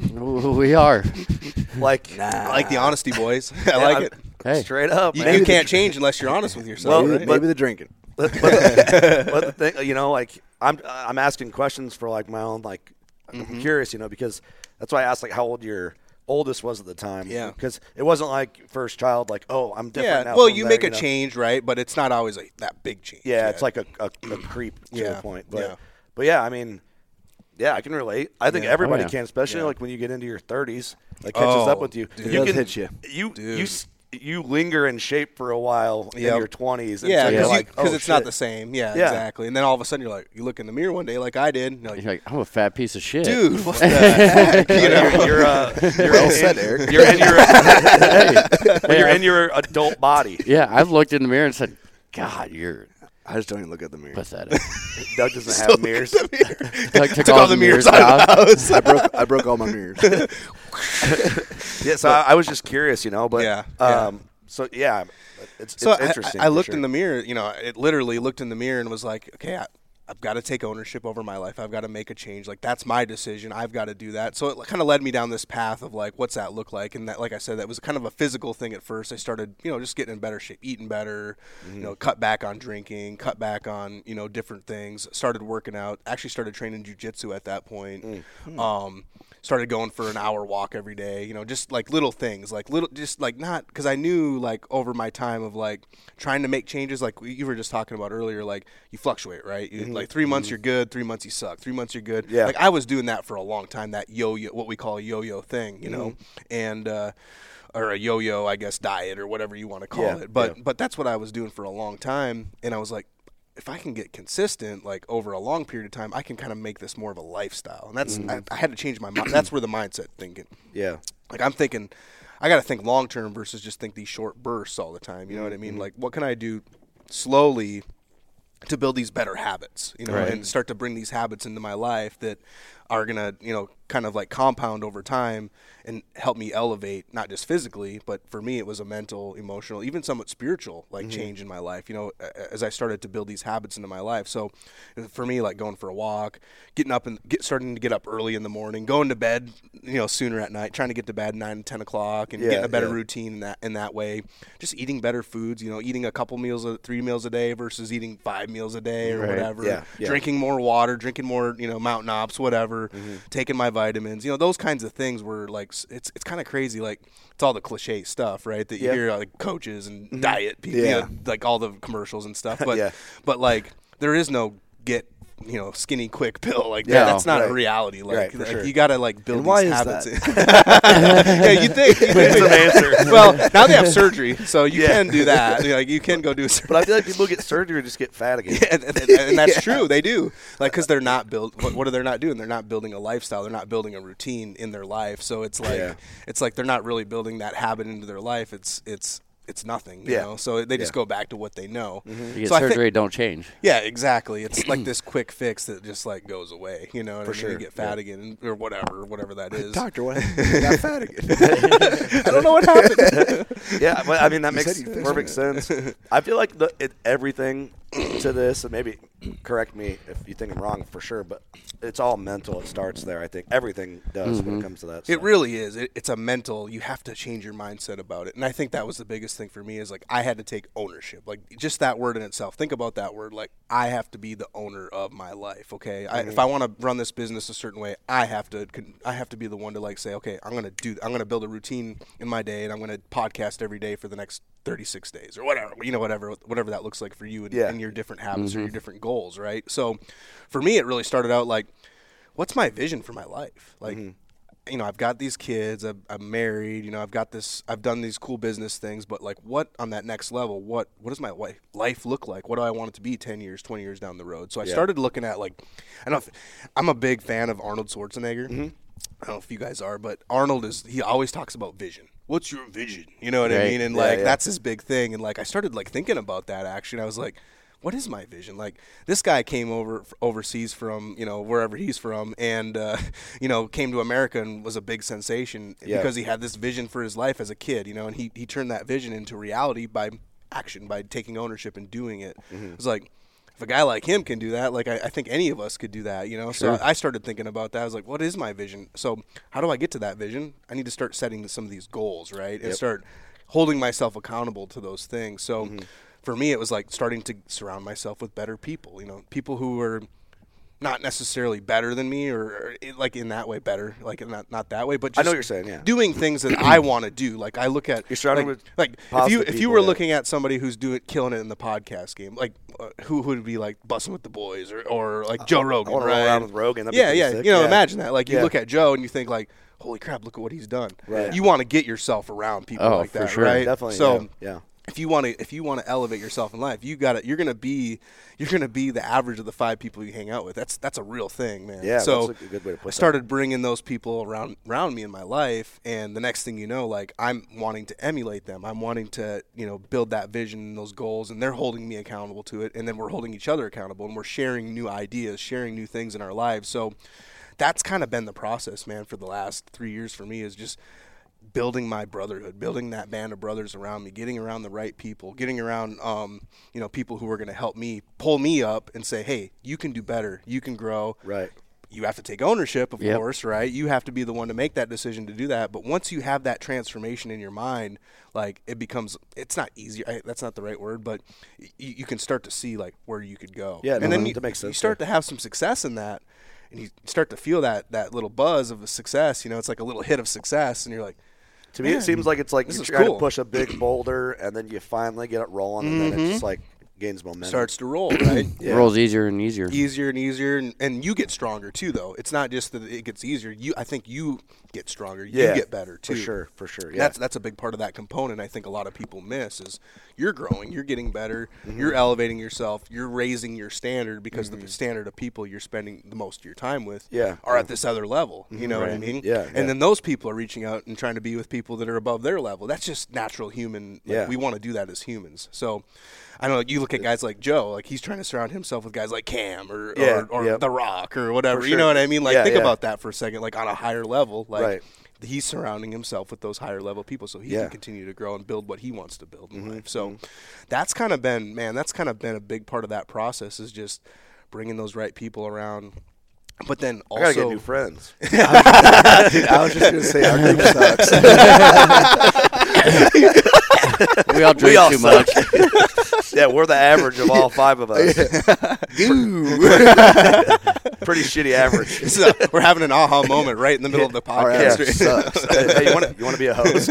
We are. Like, I like the honesty, boys. I Yeah, like I'm- it. Hey. straight up. You, man. you can't change unless you're honest with yourself. Well, right? but- Maybe the drinking. but, but, the, but the thing, you know, like I'm I'm asking questions for like my own like Mm-hmm. I'm curious, you know, because that's why I asked like how old your oldest was at the time. Yeah. because it wasn't like first child, like oh I'm different yeah. now. Well, from you there, make a know? change, right? But it's not always like that big change. Yeah, it's like a, a, a creep to Yeah. a point. But Yeah. but yeah, I mean, yeah, I can relate. I think Yeah. everybody Oh, yeah. can, especially Yeah. like when you get into your thirties. Like catches Oh, up with you. dude. You It does can hit you. You Dude. you s- you linger in shape for a while Yep. in your twenties. Yeah, until because you're like, oh, it's not shit. the same. Yeah, Yeah. exactly. And then all of a sudden, you're like, you look in the mirror one day, like I did, and you're like, You're like, I'm a fat piece of shit. dude, what the heck? You know, you're, you're, uh, you're Well in, said, Eric. You're in your Hey, you're I've- in your adult body. Yeah, I've looked in the mirror and said, God, you're I just don't even look at the mirror. pathetic. Doug doesn't have mirrors. Doug took, Took all all the the mirrors mirrors out out. of the house. I broke I broke all my mirrors. Yeah, so I, I was just curious, you know, but Yeah, yeah. um, so yeah, it's, So it's I- interesting. I, I for looked sure. in the mirror, you know, it literally looked in the mirror and was like, okay, I, I've got to take ownership over my life. I've got to make a change. Like, that's my decision. I've got to do that. So it kind of led me down this path of, like, what's that look like? And that, like I said, that was kind of a physical thing at first. I started, you know, just getting in better shape, eating better, Mm-hmm. you know, cut back on drinking, cut back on, you know, different things. Started working out. Actually started training jiu-jitsu at that point. Mm. Um, started going for an hour walk every day, you know, just like little things, like little, just like not, because I knew like over my time of like trying to make changes, like you were just talking about earlier, like you fluctuate, right? You, Like three months you're good, three months you suck, three months you're good. Yeah. Like I was doing that for a long time, that yo-yo, what we call a yo-yo thing, you know, and, uh, or a yo-yo, I guess, diet or whatever you want to call Yeah, it. But, yeah. but that's what I was doing for a long time. And I was like, if I can get consistent, like over a long period of time, I can kind of make this more of a lifestyle. And that's, I, I had to change my mind. That's where the mindset thinking. Yeah. Like I'm thinking, I got to think long term versus just think these short bursts all the time. You know what I mean? Like, what can I do slowly to build these better habits? You know, Right. and start to bring these habits into my life that are going to, you know, kind of like compound over time and help me elevate, not just physically, but for me it was a mental, emotional, even somewhat spiritual like mm-hmm. change in my life, you know, as I started to build these habits into my life. So for me, like going for a walk, getting up and get starting to get up early in the morning, going to bed, you know, sooner at night, trying to get to bed nine, ten o'clock and yeah, getting a better yeah. routine in that in that way. Just eating better foods, you know, eating a couple meals, three meals a day versus eating five meals a day or right. whatever. Yeah, yeah. Drinking more water, drinking more, you know, Mountain Ops, whatever, mm-hmm. taking my vitamins, you know, those kinds of things were like, it's it's kind of crazy. Like it's all the cliche stuff, right? That you yeah. hear like coaches and mm-hmm. diet people, yeah. you know, like all the commercials and stuff. But, yeah. but like there is no get, you know, skinny quick pill like that. Yeah, That's not right. a reality. Like, right, like sure. you got to like build and these why habits. Is that? yeah, you think. You think some answer. Well, now they have surgery, so you yeah. can do that. Like you can go do surgery. But I feel like people get surgery and just get fat again. Yeah, and, and, and that's yeah. true. They do. Like because they're not build. What, what are they not doing? They're not building a lifestyle. They're not building a routine in their life. So it's like yeah. it's like they're not really building that habit into their life. It's it's. It's nothing, you yeah. know. So they just yeah. go back to what they know. Mm-hmm. You get so surgery, think, don't change. Yeah, exactly. It's like this quick fix that just like goes away, you know. And For then sure. you get fat yeah. again, or whatever, whatever that is. Doctor, what? I got fat again. I don't know what happened. yeah, but I mean that You makes perfect sense. I feel like the, it, everything to this, and maybe correct me if you think I'm wrong for sure, but it's all mental. It starts there. I think everything does mm-hmm. when it comes to that. It stuff. really is. It, it's a mental. You have to change your mindset about it, and I think that was the biggest thing for me. Is like I had to take ownership. Like just that word in itself. Think about that word. Like I have to be the owner of my life. Okay. Mm-hmm. I, if I want to run this business a certain way, I have to. I have to be the one to like say, okay, I'm gonna do. I'm gonna build a routine in my day, and I'm gonna podcast every day for the next thirty-six days or whatever. You know, whatever, whatever that looks like for you and, yeah. and your different habits mm-hmm. or your different goals, right? So, for me, it really started out like, what's my vision for my life? Like. Mm-hmm. You know, I've got these kids, I'm, I'm married, you know, I've got this, I've done these cool business things, but like what on that next level, what, what does my life, life look like? What do I want it to be ten years, twenty years down the road? So I yeah. started looking at like, I don't know if, I'm a big fan of Arnold Schwarzenegger. Mm-hmm. I don't know if you guys are, but Arnold is, he always talks about vision. What's your vision? You know what right. I mean? And yeah, like, yeah. that's his big thing. And like, I started like thinking about that actually. And I was like, what is my vision? Like this guy came over overseas from, you know, wherever he's from and, uh, you know, came to America and was a big sensation yeah. because he had this vision for his life as a kid, you know, and he, he turned that vision into reality by action, by taking ownership and doing it. Mm-hmm. It was like, if a guy like him can do that, like I, I think any of us could do that, you know? Sure. So I started thinking about that. I was like, what is my vision? So how do I get to that vision? I need to start setting some of these goals, right? And yep. start holding myself accountable to those things. So mm-hmm. for me, it was like starting to surround myself with better people, you know, people who were not necessarily better than me or, or like in that way better, like not not that way, but just I know what you're saying, yeah. doing things that I want to do. Like I look at you're surrounded like, with like if you if you people, were yeah. looking at somebody who's doing killing it in the podcast game, like uh, who would be like Bussin' with the Boys or, or like Joe Rogan, I want to right? roll around with Rogan. That'd yeah, be yeah. sick. You know, yeah. imagine that. Like you yeah. look at Joe and you think like, holy crap, look at what he's done. Right. You want to get yourself around people oh, like for that, sure. right? Definitely. So yeah. yeah. If you want to, if you want to elevate yourself in life, you got to. You're gonna be, you're gonna be the average of the five people you hang out with. That's that's a real thing, man. Yeah, so that's a good way to put I started that. bringing those people around around me in my life, and the next thing you know, like I'm wanting to emulate them. I'm wanting to, you know, build that vision and those goals, and they're holding me accountable to it, and then we're holding each other accountable, and we're sharing new ideas, sharing new things in our lives. So that's kind of been the process, man, for the last three years for me is just building my brotherhood, building that band of brothers around me, getting around the right people, getting around, um, you know, people who are going to help me, pull me up and say, hey, you can do better. You can grow. Right. You have to take ownership, of yep. course, right? You have to be the one to make that decision to do that. But once you have that transformation in your mind, like it becomes, it's not easy. I, that's not the right word, but y- you can start to see like where you could go. Yeah, and no, then that you, makes sense. you start yeah. to have some success in that. And you start to feel that that little buzz of a success. You know, it's like a little hit of success. And you're like, to me, Man, it seems like it's like this you is try cool. to push a big boulder, and then you finally get it rolling, and mm-hmm. then it's just like gains momentum. Starts to roll, right? yeah. It rolls easier and easier. Easier and easier, and, and you get stronger too. Though it's not just that it gets easier. You, I think you get stronger. You yeah, get better too. For sure, for sure. Yeah. That's that's a big part of that component. I think a lot of people miss is you're growing, you're getting better, mm-hmm. you're elevating yourself, you're raising your standard because mm-hmm. the standard of people you're spending the most of your time with yeah. are at this other level. You know right. what I mean? Yeah. And yeah. then those people are reaching out and trying to be with people that are above their level. That's just natural human. Like, yeah. We want to do that as humans. So I know you look at guys like Joe, like he's trying to surround himself with guys like Cam or Yeah, or, or yep. The Rock or whatever. For You know sure. what I mean? Like Yeah, think yeah. about that for a second. Like on a higher level, like Right. he's surrounding himself with those higher level people so he Yeah. can continue to grow and build what he wants to build in Mhm, life. So mhm. that's kind of been, man, that's kind of been a big part of that process is just bringing those right people around. But then I also gotta get new friends. Dude, I was just gonna say our group sucks. We all drink We all too suck. much. Yeah, we're the average of all five of us. Pretty shitty average. So we're having an aha moment right in the middle of the Our podcast. average sucks. Hey, you want to you want to be a host?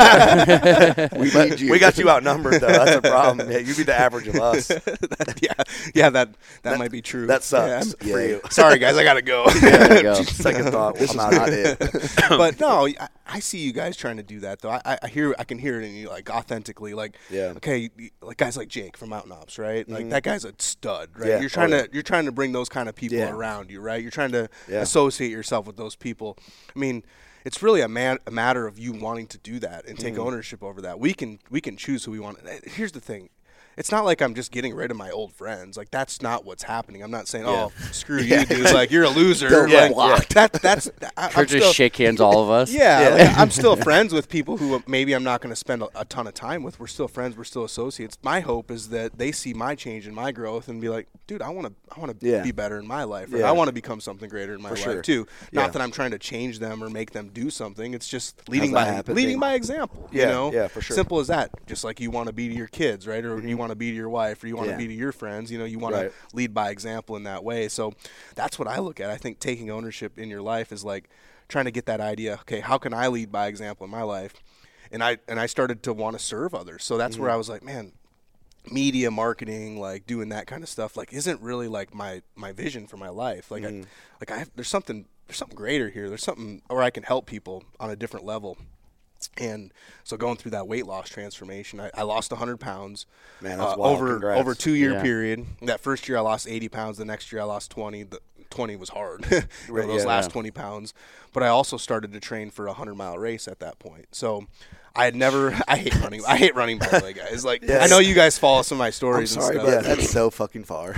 Yeah. We But need you. We got you outnumbered though. That's a problem. Yeah, you be the average of us. That- yeah, yeah, that that, That- might be true. That sucks Yeah. for Yeah. you. Sorry, guys, I gotta go. There you go. Second thought. This I'm is out not of it. it. But no, I, I see you guys trying to do that though. I, I hear, I can hear it in you, like authentically, like Yeah. okay, you- like guys like Jake from Mountain Ops, right? Like Mhm. that guy's a stud, right? Yeah. You're trying Oh, to, you're trying to bring those kind of people Yeah. around you, right? You're trying to Yeah. associate yourself with those people. I mean, it's really a man, a matter of you wanting to do that and take Mhm. ownership over that. We can, we can choose who we want. Here's the thing. It's not like I'm just getting rid of my old friends. Like that's not what's happening. I'm not saying, Yeah. "Oh, screw you, dude. Like you're a loser." Don't like, block. That that's. I, Or I'm just still, shake hands, all of us. yeah, Yeah. like, I'm still friends with people who maybe I'm not going to spend a, a ton of time with. We're still friends. We're still associates. My hope is that they see my change and my growth and be like, dude, I want to, I want to Yeah. be better in my life. Or Yeah. I want to become something greater in my For life sure. too. Not Yeah. that I'm trying to change them or make them do something. It's just leading that by happen? leading by example. Yeah, you know, yeah, for sure. Simple as that. Just like you want to be to your kids, right? Or you want to be to your wife, or you want to Yeah. be to your friends. You know, you want Right. to lead by example in that way. So that's what I look at. I think taking ownership in your life is like trying to get that idea. Okay, how can I lead by example in my life? And I and I started to want to serve others. So that's where I was like, man, media marketing, like doing that kind of stuff, like isn't really like my my vision for my life. Like I like I have, there's something there's something greater here. There's something where I can help people on a different level. And so going through that weight loss transformation, I, I lost one hundred pounds Man, that's uh, wild. over Congrats. over two year Yeah. period. That first year I lost eighty pounds. The next year I lost twenty. The twenty was hard. You know, Right, those yeah. last Yeah. twenty pounds. But I also started to train for a hundred mile race at that point. So I had never. I hate running. I hate running, by the way, guys. Like Yes. I know you guys follow some of my I'm stories. sorry, and but stuff. that's so fucking far.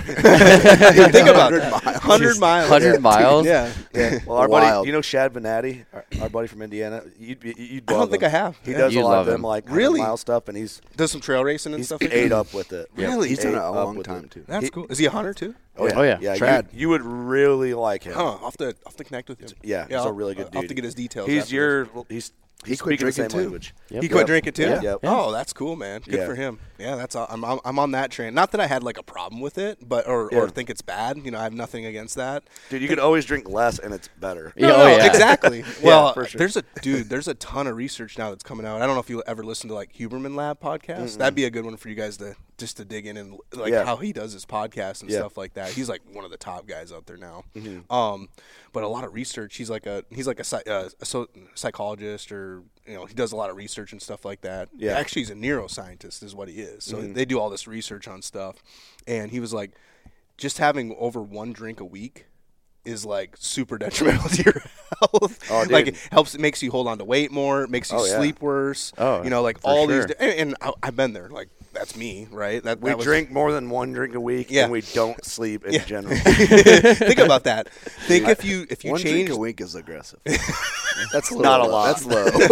Think about one hundred that. miles. Hundred miles. one hundred Yeah. miles? Yeah. Yeah. Well, our Wild. buddy, you know Shad Venatti, our, our buddy from Indiana. You'd, be- you'd I don't love think him. I have. He Yeah. does You'd a lot love of them him. like Really? mile stuff, and he's Does some trail racing and he's stuff. like ate that? up with it. Really? He's done Ate it a up long with time it. too. That's He- cool. Is he a hunter too? Oh yeah, Oh, yeah. yeah. You, Trad. you would really like him. Huh. I'll have to, I'll have to connect with him. Yeah, he's a I'll- really good I'll have dude. to get his details. He's afterwards. your. He's He he's quit speaking the same drinking, too. language. Yep. He quit Yep. drinking too. Yeah. Yep. Oh, that's cool, man. Good Yeah. for him. Yeah, that's I'm, I'm I'm on that train. Not that I had like a problem with it, but or, Yeah. or think it's bad. You know, I have nothing against that. Dude, you could always drink less, and it's better. Yeah, No, oh, no, yeah. exactly. Well, for sure. there's a dude. There's a ton of research now that's coming out. I don't know if you ever listen to like Huberman Lab podcast. That'd be a good one for you guys to just to dig in and like Yeah. how he does his podcast and Yeah. stuff like that. He's like one of the top guys out there now. Mm-hmm. Um, but a lot of research. He's like a he's like a, psy- uh, a so, psychologist, or you know, he does a lot of research and stuff like that. Yeah. Mm-hmm. Actually, he's a neuroscientist, is what he is. So they do all this research on stuff, and he was like, just having over one drink a week is like super detrimental to your health. Oh, dude. Like it helps, it makes you hold on to weight more, it makes you Oh, yeah. sleep worse. Oh, you know, like for all sure. these, di- and, and I, I've been there. Like that's me, right? That We that was- drink more than one drink a week, Yeah. and we don't sleep in Yeah. general. Think about that. Think if you if you One change. drink a week is aggressive. That's a not little a low. lot. That's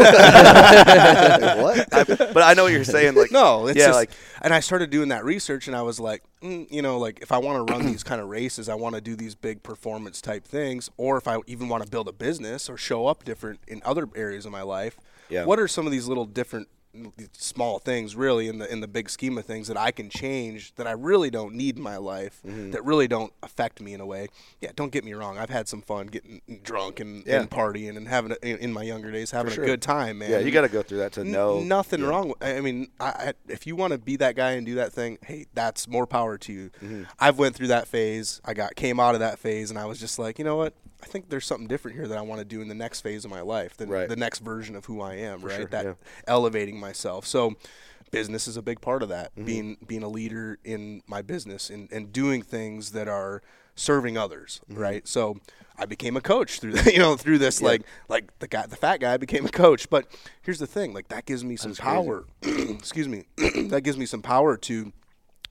low. what? I, but I know what you're saying. Like, No, it's yeah, just, like and I started doing that research, and I was like, mm, you know, like if I want to run these kind of races, I want to do these big performance type things, or if I even want to build a business or show up different in other areas of my life, Yeah. what are some of these little different small things really in the in the big scheme of things that I can change that I really don't need in my life, Mm-hmm. that really don't affect me in a way. Yeah, don't get me wrong, I've had some fun getting drunk and, Yeah. and partying and having a, in in my younger days having sure. a good time, man. yeah, you got to go through that to N- know nothing yeah. wrong. With, I mean, I, I, if you want to be that guy and do that thing, hey, that's more power to you. Mm-hmm. I've went through that phase. I got came out of that phase, and I was just like, you know what? I think there's something different here that I want to do in the next phase of my life, the, Right. the next version of who I am, right? sure, that yeah. elevating myself. So, business is a big part of that. Mm-hmm. Being being a leader in my business and, and doing things that are serving others, Mm-hmm. right? So I became a coach through that, you know, through this like like the guy the fat guy became a coach. But here's the thing, like that gives me some power. Excuse me. That gives me some power to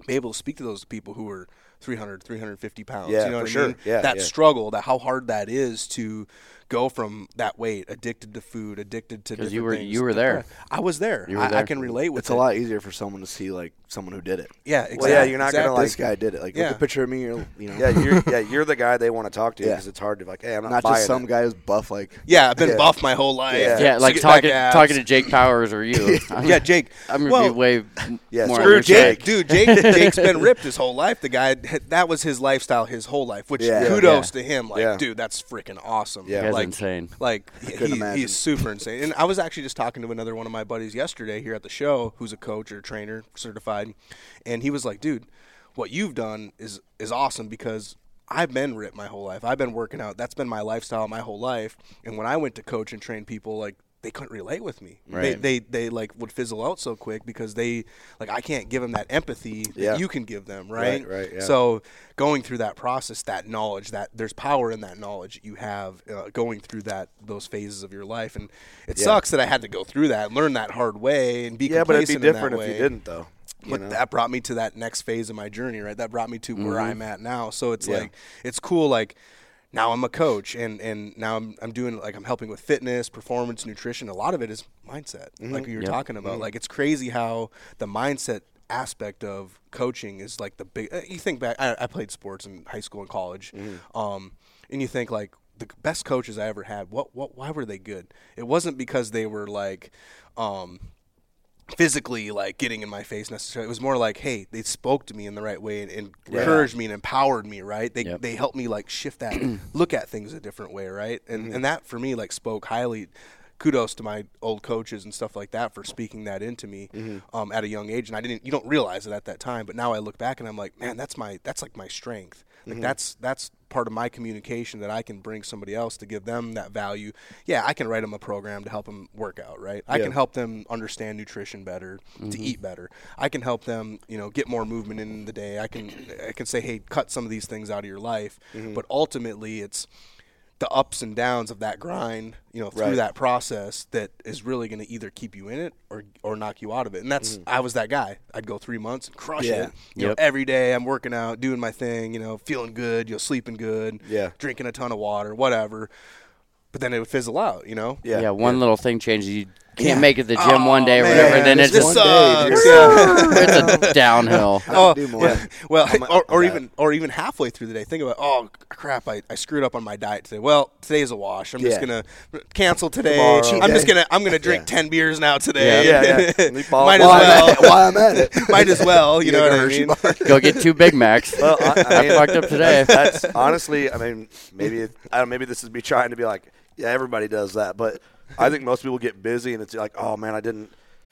be able to speak to those people who are three hundred, three hundred fifty pounds. Yeah, you know for what sure. I mean? Yeah, that yeah. struggle, that how hard that is to go from that weight, addicted to food, addicted to different you were- things. you were there. I was there. You were I, there. I can relate with It's it. a lot easier for someone to see like someone who did it. Yeah, exactly. Well, yeah, you're not exactly. gonna, like- This guy did it. Like, Yeah. look a picture of me. You're, you know, Yeah, you're yeah you're the guy they want to talk to Yeah. because it's hard to be like, hey, I'm not, not buying just some it. guy who's buff. Like, Yeah, I've been Yeah. buff my whole life. Yeah. Yeah, like Six-pack talking abs. talking to Jake Powers or you. I'm, Yeah, Jake. I'm gonna well, be way m- Yeah, more. screw on your Jake. side. Dude, Jake, Jake's been ripped his whole life. The guy, that was his lifestyle his whole life, which Yeah. kudos Yeah. to him. Like, Yeah. dude, that's freaking awesome. Yeah. That's like, insane. Like, couldn't he, imagine. he's super insane. And I was actually just talking to another one of my buddies yesterday here at the show who's a coach or trainer, certified. And he was like, dude, what you've done is, is awesome because I've been ripped my whole life. I've been working out. That's been my lifestyle my whole life. And when I went to coach and train people, like, they couldn't relate with me. Right. They, they they like would fizzle out so quick because they like I can't give them that empathy that Yeah. you can give them, right? Right, right, yeah. So going through that process, that knowledge, that there's power in that knowledge you have uh, going through that those phases of your life, and it Yeah. sucks that I had to go through that, learn that hard way, and be Yeah, but it'd be complacent in that different if way. you didn't though. You But know? that brought me to that next phase of my journey, right? That brought me to where Mhm. I'm at now. So it's Yeah. like it's cool, like. Now I'm a coach, and, and now I'm I'm doing like I'm helping with fitness, performance, nutrition. A lot of it is mindset, like you were Yep. talking about. Like it's crazy how the mindset aspect of coaching is like the big. uh, You think back, I, I played sports in high school and college, um, and you think like the best coaches I ever had. What what why were they good? It wasn't because they were like. Um, physically like getting in my face necessarily. It was more like, hey, they spoke to me in the right way and, and Yeah. encouraged me and empowered me, right? They Yep. they helped me like shift that, look at things a different way, right? And and that for me like spoke highly. Kudos to my old coaches and stuff like that for speaking that into me um, at a young age, and I didn't. You don't realize it at that time, but now I look back and I'm like, man, that's my that's like my strength. Like that's that's part of my communication that I can bring somebody else to give them that value. Yeah, I can write them a program to help them work out, right? I Yeah. can help them understand nutrition better, to eat better. I can help them, you know, get more movement in the day. I can I can say, hey, cut some of these things out of your life. But ultimately, it's the ups and downs of that grind, you know, through Right. that process that is really going to either keep you in it or or knock you out of it. And that's I was that guy. I'd go three months and crush Yeah. it. You Yep. know, every day I'm working out, doing my thing, you know, feeling good, you know, sleeping good, Yeah. drinking a ton of water, whatever. But then it would fizzle out, you know. Yeah. Yeah, one little thing changes. You can't Yeah. make it to the gym Oh, one day or man, whatever, then this it's just just sucks. it's a downhill. Oh, do more. yeah. Well, I'm- or, or yeah. even or even halfway through the day, think about, oh crap, I, I screwed up on my diet today. Well, today's a wash. I'm just Yeah. gonna cancel today. Tomorrow. Cheat I'm just day. gonna I'm gonna drink Yeah. ten beers now today. Yeah, yeah, yeah. Meatball. Might as Why, well. why I'm at it. Might as well. You know Get what a I Hershey mean? bar. Go get two Big Macs. Well, I, I I mean, fucked up today. That's honestly, I mean, maybe it, I don't. Maybe this is me trying to be like, yeah, everybody does that, but I think most people get busy and it's like, oh man, I didn't.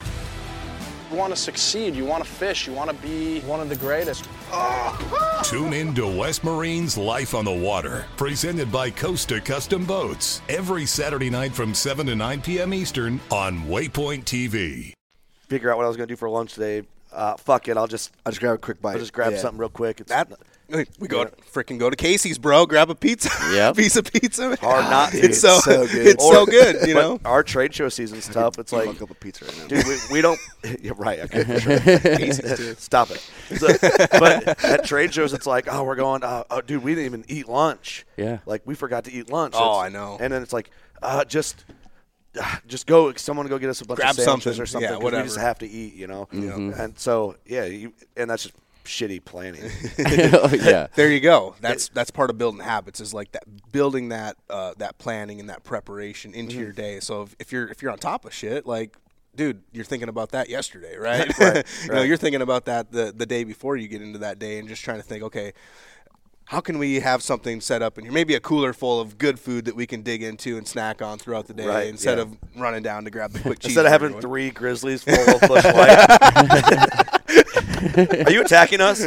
You want to succeed, you want to fish, you want to be one of the greatest. Tune in to West Marine's Life on the Water, presented by Costa Custom Boats, every Saturday night from seven to nine p.m. Eastern on Waypoint T V. Figure out what I was gonna do for lunch today. Uh, fuck it, I'll just I'll just grab a quick bite. I'll just grab Yeah. something real quick. It's That we go freaking go to Casey's, bro. Grab a pizza, Yep. piece of pizza. hard not to. It's so, It's so good. It's so Or- good, you but know. our trade show season's tough. It's like, Fuck up a pizza right now. dude, we, we don't. You're right. Okay, for sure. Stop it. So, but at trade shows, it's like, oh, we're going. Uh, oh, dude, we didn't even eat lunch. Yeah. Like we forgot to eat lunch. Oh, It's- I know. And then it's like, uh, just. uh, Just go. Someone go get us a bunch Grab of sandwiches something. or something. Yeah, 'cause whatever. We just have to eat, you know. Mhm. And so, yeah, you, and that's just shitty planning. Yeah. There you go. That's that's part of building habits is like that building that uh, that planning and that preparation into your day. So if, if you're if you're on top of shit, like dude, you're thinking about that yesterday, right? Right, You know, right. you're thinking about that the the day before you get into that day and just trying to think, okay, how can we have something set up in here? Maybe a cooler full of good food that we can dig into and snack on throughout the day Right, instead yeah. of running down to grab the quick cheese. Instead of having three Grizzlies full of Busch Light. Are you attacking us?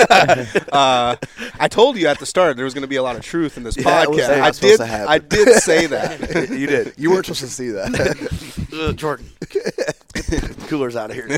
uh, I told you at the start there was going to be a lot of truth in this Yeah, it was podcast. not I supposed did. to happen. I did say that. You did. You weren't supposed to see that. Uh, Jordan, get Cooler's out of here.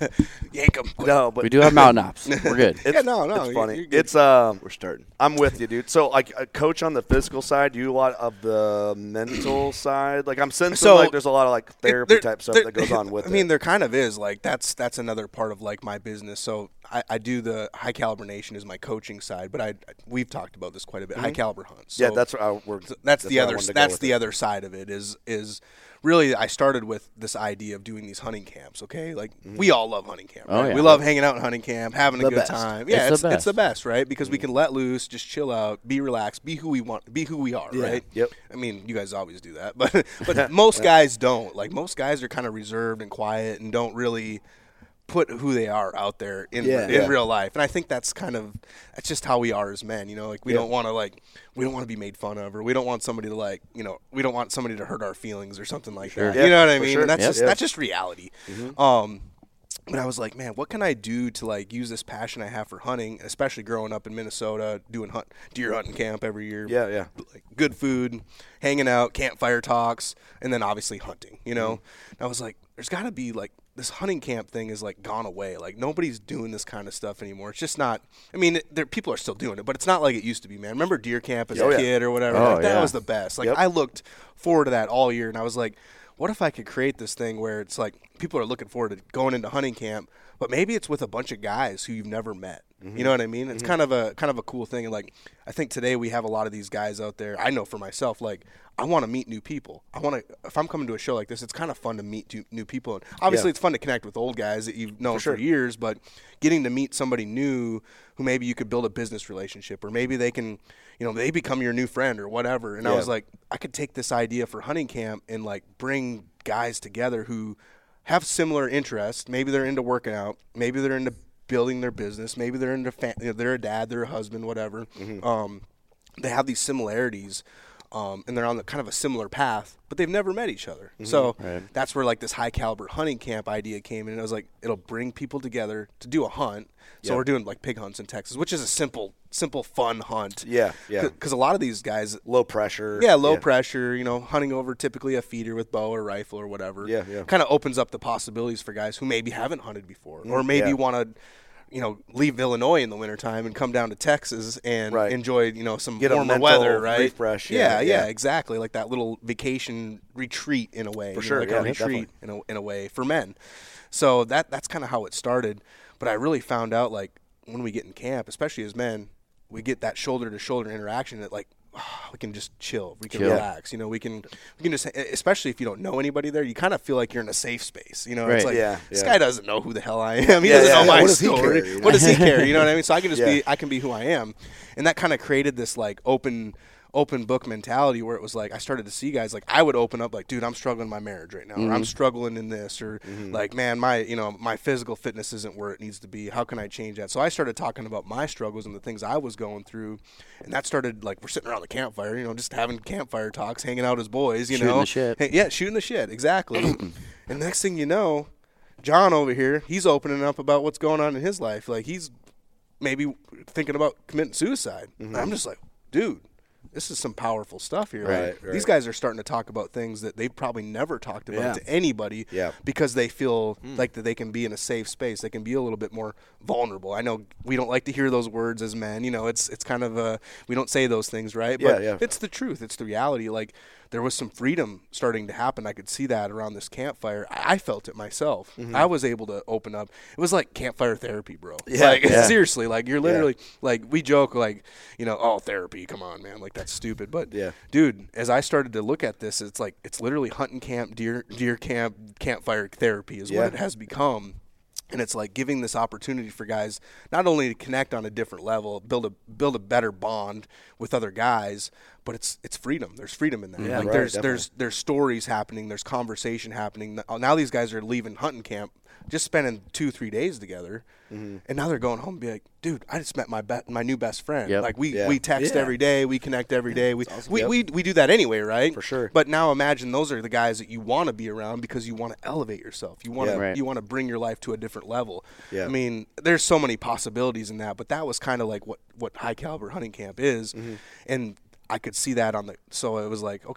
Yank them. No, but we do have mountain ops. We're good. It's, Yeah, no, no, It's you're- funny. you're good. It's um. We're starting. I'm with you, dude. So, like, a coach on the physical side, you a lot of the mental side. Like, I'm sensing So, like there's a lot of like It- therapy there- type stuff there- that goes on with I it. mean, there kind of is. Like that's that's another part of like my business. So I, I do the high caliber nation is my coaching side, but I we've talked about this quite a bit. High caliber hunts. So yeah, that's what I, we're. so that's, the where I other wanted to go that's with the it. other side of it is is really I started with this idea of doing these hunting camps. Okay, like we all love hunting camp. Oh, Right? yeah. We love hanging out in hunting camp, having a The good best. time. Yeah, It's it's the it's the best. best, right? Because we can let loose, just chill out, be relaxed, be who we want, be who we are, Yeah. right? Yep. I mean, you guys always do that, but but most guys don't. Like most guys are kind of reserved and quiet and don't really put who they are out there in Yeah. in Yeah. real life. And I think that's kind of that's just how we are as men, you know, like we Yeah. don't want to like we don't want to be made fun of or we don't want somebody to like, you know, we don't want somebody to hurt our feelings or something like that. Yeah, You know what I for mean? sure. And that's Yep. just Yeah. that's just reality. Um but I was like, man, what can I do to like use this passion I have for hunting, especially growing up in Minnesota, doing hunt deer hunting camp every year. Yeah, yeah. Like good food, hanging out, campfire talks, and then obviously hunting, you know? Mm-hmm. And I was like, there's got to be like this hunting camp thing is like gone away. Like nobody's doing this kind of stuff anymore. It's just not. I mean, it, there people are still doing it, but it's not like it used to be, man. Remember deer camp as Oh, a yeah. kid or whatever? Oh, like, that yeah. was the best. Like Yep. I looked forward to that all year, and I was like, what if I could create this thing where it's like people are looking forward to going into hunting camp, but maybe it's with a bunch of guys who you've never met. Mm-hmm. You know what I mean? It's kind of a kind of a cool thing. And like I think today we have a lot of these guys out there. I know for myself, like I want to meet new people. I want to. If I'm coming to a show like this, it's kind of fun to meet two, new people. And obviously, Yeah. it's fun to connect with old guys that you've known for, sure. years. But getting to meet somebody new who maybe you could build a business relationship, or maybe they can, you know, they become your new friend or whatever. And I Yeah. was like, I could take this idea for hunting camp and like bring guys together who have similar interests. Maybe they're into working out. Maybe they're into building their business. Maybe they're into fa- you know, they're a dad, they're a husband, whatever. Mm-hmm. Um, they have these similarities, um, and they're on the, kind of a similar path, but they've never met each other. Mm-hmm. So that's where like this high caliber hunting camp idea came in. And I was like, it'll bring people together to do a hunt. So Yeah. we're doing like pig hunts in Texas, which is a simple, simple, fun hunt. Yeah, yeah. Because a lot of these guys, Low pressure. yeah, low pressure, you know, hunting over typically a feeder with bow or rifle or whatever. Yeah, yeah. Kind of opens up the possibilities for guys who maybe haven't hunted before or maybe yeah. want to, you know, leave Illinois in the wintertime and come down to Texas and Right. enjoy, you know, some Get a warmer mental weather, right? refresh, Yeah, yeah, yeah, yeah. exactly. Like that little vacation retreat in a way. For you know, sure, like yeah, a retreat in a, in a way for men. So that that's kind of how it started. But I really found out, like, when we get in camp, especially as men, we get that shoulder to shoulder interaction that like we can just chill, we can Chill. relax, you know, we can we can just, especially if you don't know anybody there, you kind of feel like you're in a safe space, you know. Right. It's like Yeah, this yeah. guy doesn't know who the hell I am. He Yeah, doesn't yeah, know yeah. my What does he story. care, you know? What does he care? You know what I mean? So I can just Yeah. be I can be who I am, and that kind of created this like open. open book mentality where it was like I started to see guys like I would open up like, dude, I'm struggling in my marriage right now, or I'm struggling in this, or like, man, my you know my physical fitness isn't where it needs to be. How can I change that? So I started talking about my struggles and the things I was going through, and that started like we're sitting around the campfire, you know, just having campfire talks, hanging out as boys, you Shooting know, the shit. Hey, yeah, shooting the shit, exactly. And next thing you know, John over here, he's opening up about what's going on in his life. Like he's maybe thinking about committing suicide. And I'm just like, dude, this is some powerful stuff here. Right, Like, right. These guys are starting to talk about things that they've probably never talked about Yeah. to anybody Yeah. because they feel like that they can be in a safe space. They can be a little bit more vulnerable. I know we don't like to hear those words as men. You know, it's it's kind of a, we don't say those things, right? Yeah, But yeah. it's the truth. It's the reality. Like there was some freedom starting to happen. I could see that around this campfire. I, I felt it myself. I was able to open up. It was like campfire therapy, bro. Yeah, Like, yeah. seriously, like you're literally like we joke like, you know, oh, therapy, come on, man, like that's stupid. But Yeah. dude, as I started to look at this, it's like it's literally hunting camp, deer deer camp, campfire therapy is Yeah. what it has become. And it's like giving this opportunity for guys not only to connect on a different level, build a build a better bond with other guys, but it's it's freedom. There's freedom in that. Yeah, like right, there's definitely. there's there's stories happening. There's conversation happening. Now these guys are leaving hunting camp, just spending two three days together, Mm-hmm. and now they're going home and be like, dude, I just met my be- my new best friend. Yep. Like we Yeah. we text Yeah. every day, we connect every day. We we, Yep. we we do that anyway, right? For sure. But now imagine those are the guys that you want to be around because you want to elevate yourself. You want to Yeah. Right. you want to bring your life to a different level. Yeah. I mean, there's so many possibilities in that, but that was kind of like what what high caliber hunting camp is, Mm-hmm. and I could see that on the. So it was like, okay,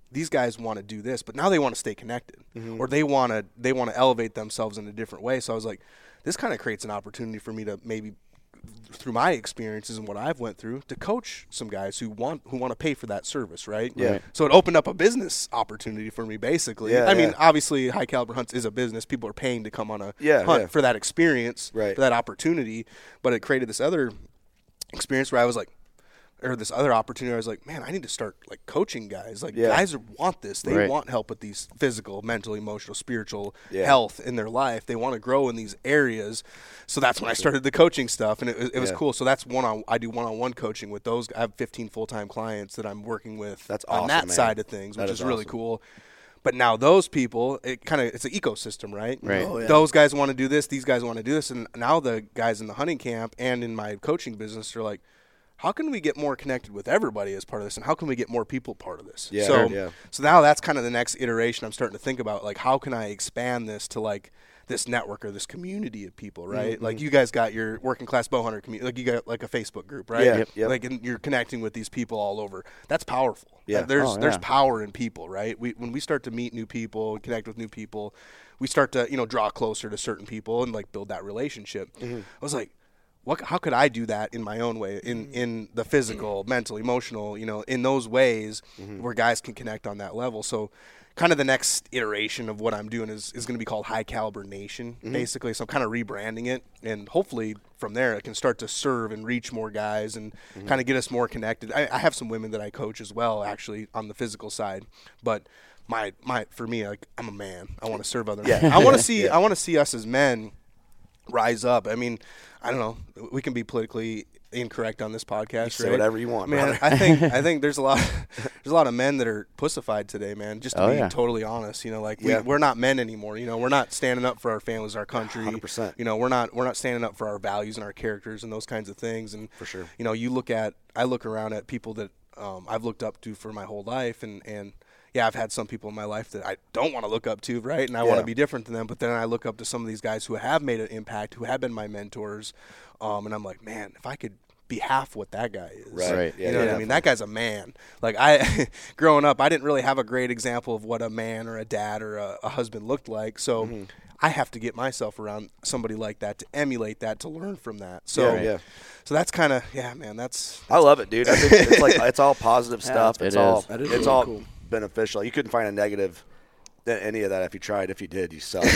these guys want to do this, but now they want to stay connected, Mhm. or they want to they want to elevate themselves in a different way. So I was like, this kind of creates an opportunity for me to maybe, through my experiences and what I've went through, to coach some guys who want who want to pay for that service, right? Yeah. Right. So it opened up a business opportunity for me, basically. Yeah, I mean, yeah. obviously, High Caliber Hunts is a business. People are paying to come on a Yeah, hunt yeah. for that experience, Right. for that opportunity. But it created this other experience where I was like, or this other opportunity, I was like, man, I need to start like coaching guys. Like Yeah. guys want this. They Right. want help with these physical, mental, emotional, spiritual Yeah. health in their life. They want to grow in these areas. So that's when I started the coaching stuff, and it, was- it was Yeah. cool. So that's one on. I do one-on-one coaching with those. I have fifteen full-time clients that I'm working with That's on awesome, that man. side of things, That which is is really awesome. cool. But now those people, it kind of it's an ecosystem, right? Right. Oh, yeah. Those guys want to do this. These guys want to do this, and now the guys in the hunting camp and in my coaching business are like, how can we get more connected with everybody as part of this, and how can we get more people part of this? Yeah, So, yeah. so now that's kind of the next iteration I'm starting to think about, like how can I expand this to like this network or this community of people, right? Mm-hmm. Like you guys got your working class bow hunter community, like you got like a Facebook group, right? Yeah, Yep, yep. Like and you're connecting with these people all over. That's powerful. Yeah. Uh, there's Oh, there's yeah. power in people, right? We when we start to meet new people, connect with new people, we start to you know draw closer to certain people and like build that relationship. Mm-hmm. I was like, what? How could I do that in my own way, in Mm-hmm. in the physical, mental, emotional, you know, in those ways Mm-hmm. where guys can connect on that level? So, kind of the next iteration of what I'm doing is, is going to be called High Caliber Nation, Mm-hmm. basically. So I'm kind of rebranding it, and hopefully from there it can start to serve and reach more guys and Mm-hmm. kind of get us more connected. I, I have some women that I coach as well, actually, on the physical side, but. My, my for me, like I'm a man. I want to serve other men. I want to see I want to see us as men rise up. I mean, I don't know. We can be politically incorrect on this podcast. You say right? whatever you want, man. brother. I think I think there's a lot there's a lot of men that are pussified today, man. Just to Oh, be yeah. totally honest, you know, like Yeah. we, we're not men anymore. You know, we're not standing up for our families, our country. one hundred percent. You know, we're not we're not standing up for our values and our characters and those kinds of things. And For sure. you know, you look at I look around at people that um, I've looked up to for my whole life, and and. Yeah, I've had some people in my life that I don't want to look up to, right? And I want Yeah. to be different than them. But then I look up to some of these guys who have made an impact, who have been my mentors, um, and I'm like, man, if I could be half what that guy is, Right. Right. Yeah, you know yeah, what I mean? That guy's a man. Like I, growing up, I didn't really have a great example of what a man or a dad or a, a husband looked like. So Mm-hmm. I have to get myself around somebody like that to emulate that, to learn from that. So, Yeah, yeah. so that's kind of yeah, man. That's I love it, dude. I think it's like it's all positive stuff. it It's is. all That is it's really all cool. beneficial. You couldn't find a negative in any of that if you tried. If you did, you suck.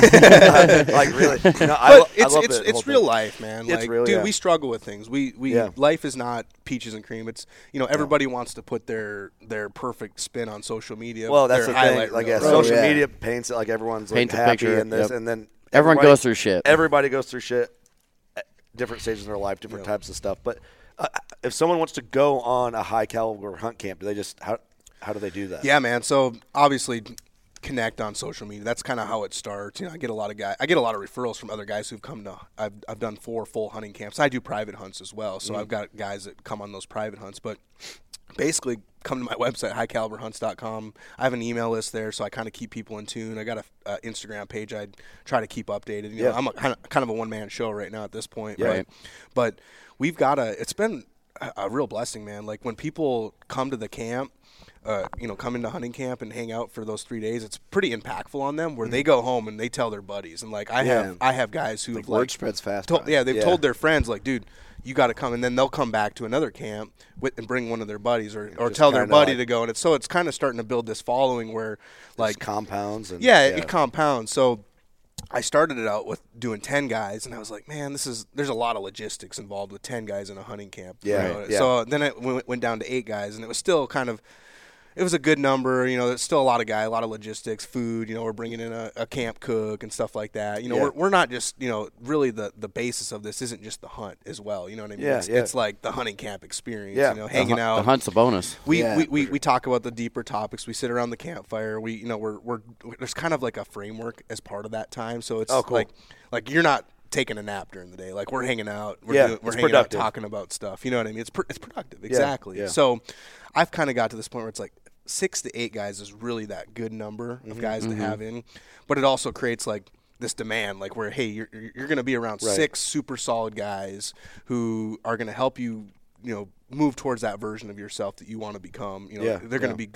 Like, like really, no, I, lo- but it's I love it's the whole it's real thing. life, man. It's Like, real, dude, yeah. we struggle with things. We we Yeah. life is not peaches and cream. It's you know everybody wants to put their their perfect spin on social media. Well, that's their the thing. highlight Like, yeah, reel. social yeah. media paints it like everyone's like Paints a happy picture, and this, yep. and then Everyone everybody- goes through shit. Everybody goes through shit, at different stages in their life, different Yeah. types of stuff. But uh, if someone wants to go on a high caliber hunt camp, do they just how how do they do that? Yeah, man. So obviously connect on social media. That's kind of how it starts. You know, I get a lot of guys. I get a lot of referrals from other guys who've come to. I've I've done four full hunting camps. I do private hunts as well. So I've got guys that come on those private hunts. But basically, come to my website, high caliber hunts dot com. I have an email list there, so I kind of keep people in tune. I got a uh, Instagram page I try to keep updated. You know, Yeah. I'm a, kind of kind of a one man show right now at this point. Yeah. Right? But we've got a. It's been a, a real blessing, man. Like when people come to the camp. Uh, you know, come into hunting camp and hang out for those three days. It's pretty impactful on them. Where they go home and they tell their buddies, and like I Yeah. have, I have guys who Like, like, word spreads fast, told- Brian. yeah, they've Yeah. told their friends like, dude, you got to come, and then they'll come back to another camp with, and bring one of their buddies, or, or Just tell their kinda buddy like- to go. And it's so it's kind of starting to build this following where like like compounds and yeah, it, it compounds. So I started it out with doing ten guys, and I was like, man, this is there's a lot of logistics involved with ten guys in a hunting camp. you Yeah, know? yeah. So then it went, went down to eight guys, and it was still kind of. It was a good number, you know. There's still a lot of guy, a lot of logistics, food. You know, we're bringing in a, a camp cook and stuff like that. You know, Yeah. we're, we're not just, you know, really the, the basis of this isn't just the hunt as well. You know what I mean? Yeah, it's, yeah. it's like the hunting camp experience. Yeah. You know, The hanging the, out. The hunt's a bonus. We, Yeah, we, for we, sure. we talk about the deeper topics. We sit around the campfire. We, you know, we're, we're there's kind of like a framework as part of that time. So it's Oh, cool. like like you're not taking a nap during the day. Like we're hanging out. We're Yeah, doing, we're it's hanging productive. out talking about stuff. You know what I mean? It's pr- it's productive. Exactly. yeah. So I've kind of got to this point where it's like six to eight guys is really that good number of guys to have in, but it also creates like this demand, like where hey, you're you're going to be around Right. six super solid guys who are going to help you, you know, move towards that version of yourself that you want to become. You know, Yeah, they're going to yeah. be good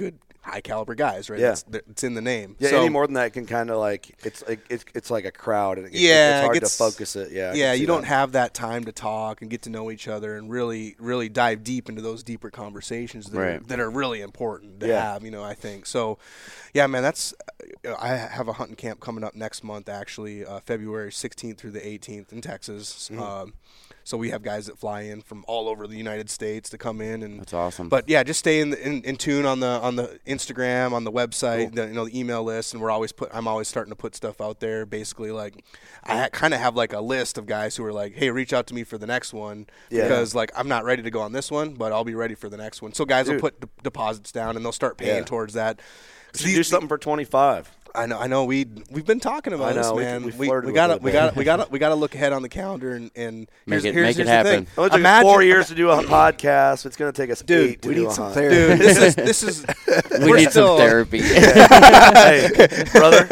high caliber guys, right? Yeah. It's, it's in the name. Yeah, so, any more than that can kind of like it's like it's it's like a crowd, and it, yeah, it's hard it gets, to focus it. Yeah, I yeah, can see you don't that. have that time to talk and get to know each other and really, really dive deep into those deeper conversations that, Right. are, that are really important to Yeah. have. You know, I think so. Yeah, man, that's. Uh, I have a hunting camp coming up next month, actually, uh, February sixteenth through the eighteenth in Texas. Mm-hmm. Um, so we have guys that fly in from all over the United States to come in, and That's awesome. But yeah, just stay in, the, in in tune on the on the Instagram, on the website, Cool. the, you know, the email list, and we're always put. I'm always starting to put stuff out there. Basically, like I ha- kind of have like a list of guys who are like, hey, reach out to me for the next one Yeah. because like I'm not ready to go on this one, but I'll be ready for the next one. So guys Dude. will put d- deposits down and they'll start paying Yeah. towards that. We should do something for twenty-five. I know, I know. We we've been talking about I know, this, we- man. we We, flirted we with gotta it, we man. gotta we gotta we gotta look ahead on the calendar and and Make here's, it- here's, make it here's happen. the It thing. only took us Imagine- four years to do a podcast. It's going to take us Dude, eight to we do need a some hunt. therapy. Dude, this is this is we we're need still, some therapy. Hey, brother,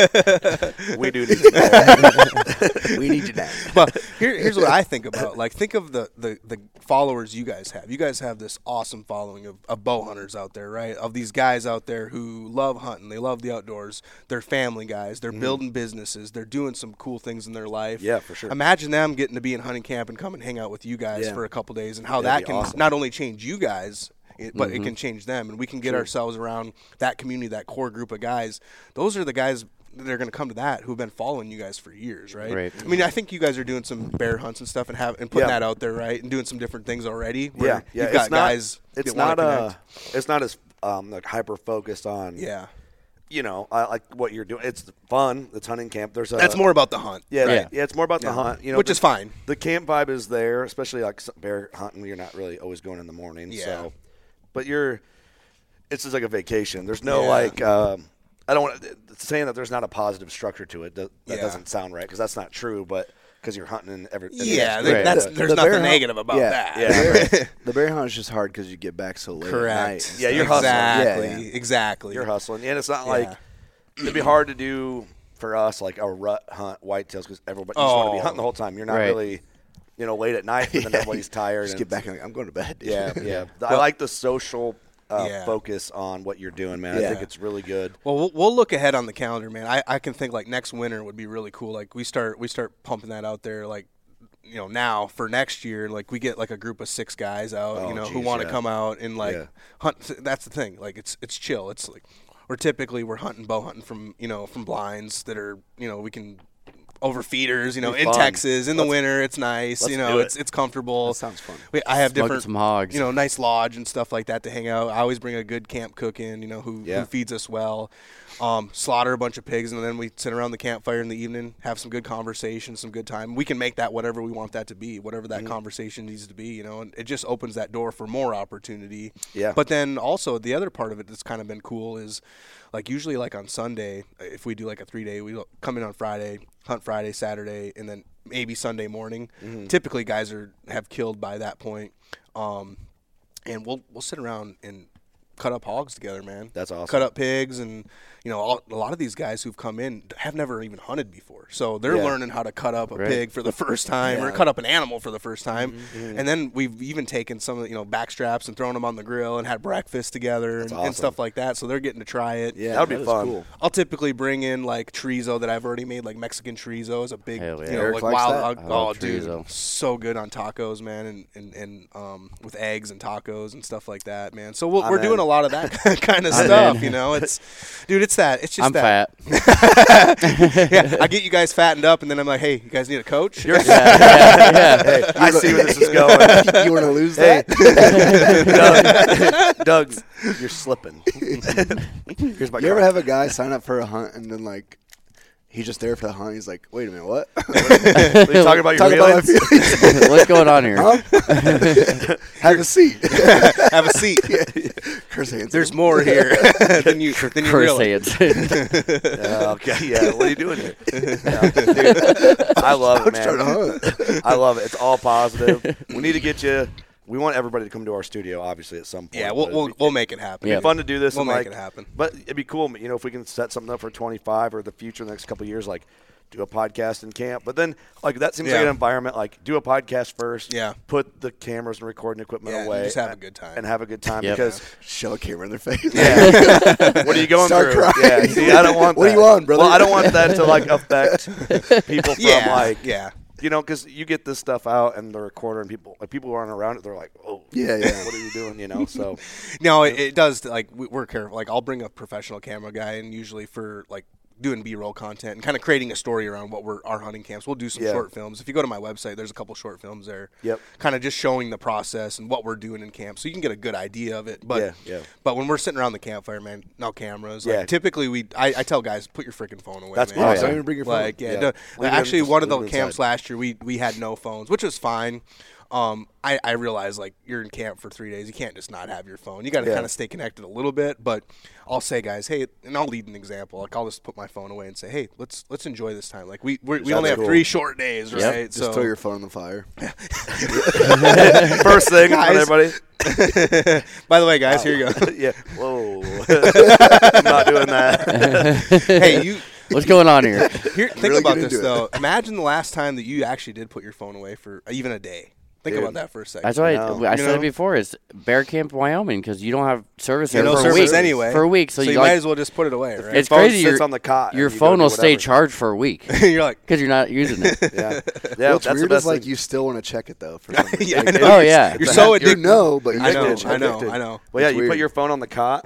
we do need some therapy. We need you now. But here, here's what I think about. Like, think of the, the, the followers you guys have. You guys have this awesome following of, of bow hunters out there, right? Of these guys out there who love hunting. They love the outdoors. They're family guys. They're building businesses. They're doing some cool things in their life. Yeah, for sure. Imagine them getting to be in hunting camp and come and hang out with you guys Yeah. for a couple days and how That'd that be can awesome. not only change you guys, it, but Mm-hmm. it can change them. And we can get Sure. ourselves around that community, that core group of guys. Those are the guys that are going to come to that who've been following you guys for years, right? Right. I mean, I think you guys are doing some bear hunts and stuff and have and putting Yeah. that out there, right? And doing some different things already. Where Yeah, yeah. You've got it's not, guys. It's that wanna not uh connect. It's not as um like hyper focused on. Yeah. You know, I like what you're doing. It's fun. It's hunting camp. There's a. That's more about the hunt. Yeah, Right. yeah. It's more about Yeah. the hunt. You know, Which the- is fine. The camp vibe is there, especially like some bear hunting. You're not really always going in the morning. Yeah. So, but you're. It's just like a vacation. There's no Yeah. like. Um, I don't want saying that there's not a positive structure to it. That, that Yeah. doesn't sound right because that's not true. But because you're hunting and every. Yeah, and th- Right. that's the- there's the nothing bear hunt- negative about yeah. that. Yeah. The bear, the bear hunt is just hard because you get back so late. Correct. At night. Yeah, you're hustling. exactly. Yeah, yeah. Exactly. You're hustling, and it's not Yeah. like it'd be hard to do for us like a rut hunt whitetails because everybody you just want to be Oh. hunting the whole time. You're not Right. really, you know, late at night, but then everybody's tired. Just and get back and like, I'm going to bed. Yeah, yeah. I like the social uh, Yeah. focus on what you're doing, man. I Yeah. think it's really good. Well, well, we'll look ahead on the calendar, man. I, I can think like next winter would be really cool. Like we start we start pumping that out there, like you know now for next year. Like we get like a group of six guys out, Oh, you know, who geez, want to yeah. come out and like Yeah. hunt. That's the thing. Like it's it's chill. It's like we're typically we're hunting bow hunting from you know from blinds that are you know we can over feeders. You know, Be in fun. Texas in the Let's- winter it's nice. let's You do know, it. it's it's comfortable. That sounds fun. We, I have Smoking different some hogs. you know, nice lodge and stuff like that to hang out. I always bring a good camp cook in, you know, who, Yeah. who feeds us well. Um, slaughter a bunch of pigs, and then we sit around the campfire in the evening, have some good conversation, some good time. We can make that whatever we want that to be, whatever that Mm-hmm. conversation needs to be, you know, and it just opens that door for more opportunity. Yeah. But then also the other part of it that's kind of been cool is, like usually like on Sunday, if we do like a three day, we come in on Friday, hunt Friday, Saturday, and then maybe Sunday morning. Mm-hmm. Typically, guys are have killed by that point. Um, and we'll we'll sit around and cut up hogs together, man. That's awesome. Cut up pigs, and you know, all, a lot of these guys who've come in have never even hunted before, so they're Yeah. learning how to cut up a Right. pig for the first time, or Yeah. cut up an animal for the first time. Mm-hmm. And then we've even taken some of the, you know back straps and thrown them on the grill and had breakfast together and, awesome. and stuff like that. So they're getting to try it. Yeah, That would be is fun. Cool. I'll typically bring in like chorizo that I've already made, like Mexican chorizo is a big, Hell yeah. you know, Eric like likes wild that. hog. I Oh, love dude, chorizo. so good on tacos, man, and and, and um, with eggs and tacos and stuff like that, man. So we'll, I'm we're in. doing a lot of that kind of I'm stuff, in. you know. It's, dude, it's that. It's just I'm that. fat. Yeah, I get you guys fattened up, and then I'm like, hey, you guys need a coach? yeah, yeah, yeah. Hey, I see where this is going. You want to lose Hey, that? Doug, Doug, you're slipping. Here's my You ever card. have a guy sign up for a hunt and then like he's just there for the hunt? He's like, wait a minute, what? Are you talking about your Talk about my feelings? feelings. What's going on here? Huh? Have a seat. Have a seat. Chris Hansen. There's more here than you than you Chris realize. Hansen. Yeah, okay, yeah. What are you doing here? Yeah, dude, I love it, I'm trying to man. hunt. I love it. It's all positive. We need to get you. We want everybody to come to our studio, obviously, at some point. Yeah, we'll but we'll, it'd be- we'll make it happen. It'd be fun to do this. We'll and make like, it happen. But it'd be cool, you know, if we can set something up for twenty-five or the future, the next couple of years, like do a podcast in camp. But then, like, that seems Yeah. like an environment, like, do a podcast first. Yeah. Put the cameras and recording equipment Yeah, away. just have a and- good time. And have a good time Yep. because Show a camera in their face. yeah. What are you going Start through? crying. Yeah, see, I don't want What that. are you on, brother? Well, I don't want that to, like, affect people from, Yeah, like, yeah. you know, because you get this stuff out and the recorder and people, like, people who aren't around it, they're like, oh, Yeah, yeah. what are you doing, you know? So, No, it, it does. Like we- we're careful. Like I'll bring a professional camera guy, and usually for like doing B-roll content and kind of creating a story around what we're our hunting camps. We'll do some Yeah. short films. If you go to my website, there's a couple short films there. Yep. Kind of just showing the process and what we're doing in camp, so you can get a good idea of it. But Yeah, yeah. but when we're sitting around the campfire, man, no cameras. Like, Yeah. Typically, we I, I tell guys put your freaking phone away. That's man. awesome. Don't even bring your phone. Like yeah, Yeah. no- Leave it in- actually, just one of the leave it camps inside. last year, we we had no phones, which was fine. Um, I, I realize like you're in camp for three days, you can't just not have your phone. You got to Yeah. kind of stay connected a little bit. But I'll say, guys, hey, and I'll lead an example. Like I'll just put my phone away and say, hey, let's let's enjoy this time. Like we we're, we That's only have cool. three short days, Yep. right? Just so throw your phone in the fire. first thing for Guys. everybody. By the way, guys, here you go. yeah. Whoa. I'm not doing that. Hey, you. What's going on here? Here, think Really about get this into it. though. Imagine the last time that you actually did put your phone away for even a day. Think Dude. about that for a second. That's why No. I, I You said know? it before. Is Bear Camp, Wyoming, because you don't have service You there no for a service week. anyway. For a week, so, so you, you might like, as well just put it away, right? It's phone crazy. sits Your, on the cot and your you go phone do will stay whatever. charged for a week You're like, because you're not using it. Yeah. Yeah. What's that's the weird best is like thing. you still want to check it though. For some reason. yeah, I Like, know. Oh, yeah. You're so you addicted. know, but you I know, can't check I know, it. I know. Well, yeah, It's you put weird. your phone on the cot,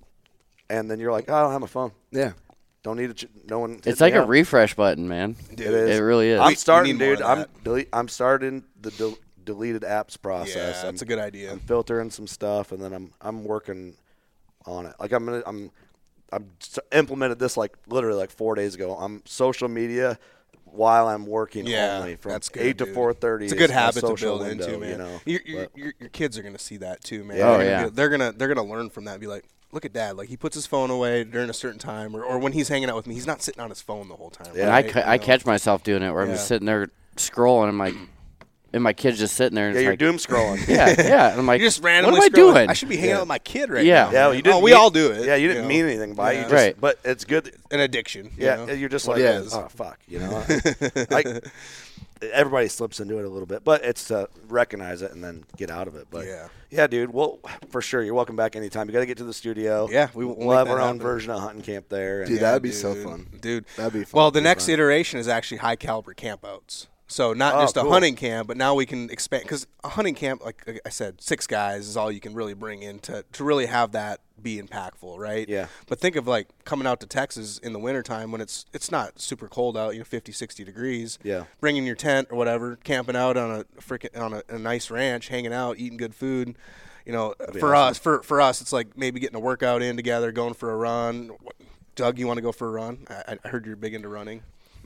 and then you're like, oh, I don't have my phone. Yeah. Don't need it. Ch- no one. It's hit like me a up. refresh button, man. It is. It really is. I'm We- we starting, need more dude. of I'm that. delete. I'm starting the del- deleted apps process. Yeah, I'm, that's a good idea. I'm filtering some stuff, and then I'm I'm working on it. Like I'm gonna I'm I'm s- implemented this like literally like four days ago. I'm social media while I'm working Yeah, only from that's good, eight to dude. four thirty. It's a good is my habit to social build window, into, man. You know, your, your, But- your, your kids are gonna see that too, man. Yeah. Oh, They're yeah. gonna be- they're gonna they're gonna learn from that. And be like, look at Dad. Like he puts his phone away during a certain time, or, or when he's hanging out with me, he's not sitting on his phone the whole time. Yeah. And I, right? ca- You I know? catch myself doing it where I'm Yeah. just sitting there scrolling, and I'm like, and my kid's just sitting there. And yeah, it's you're like, doom scrolling. Yeah, yeah. And I'm like, You're just randomly. what am I scrolling. doing? I should be hanging Yeah. out with my kid right Yeah. now. Yeah, well, man. you didn't. Oh, we mean- all do it. Yeah, you didn't know? mean anything by it. You Yeah. just, Right. But it's good. An addiction. you Yeah, know? you're just What like, it is. oh fuck, you know. I, everybody slips into it a little bit, but it's to recognize it and then get out of it. But Yeah. yeah, dude. Well, for sure, you're welcome back anytime. You got to get to the studio. Yeah, we- we'll we'll, make have that our own happen. version of hunting camp there. And Dude, Yeah, that'd be so dude. fun. dude. That'd be fun. Well, the That'd be next fun. iteration is actually high caliber campouts. So not Oh, just a cool. hunting camp, but now we can expand because a hunting camp, like I said, six guys is all you can really bring in to, to really have that be impactful, right? Yeah. But think of like coming out to Texas in the wintertime when it's it's not super cold out, you know, fifty, sixty degrees. Yeah. Bringing your tent or whatever, camping out on a freaking on a, a nice ranch, hanging out, eating good food. You know, be for awesome. us, for for us, it's like maybe getting a workout in together, going for a run. Doug, you want to go for a run? I, I heard you're big into running.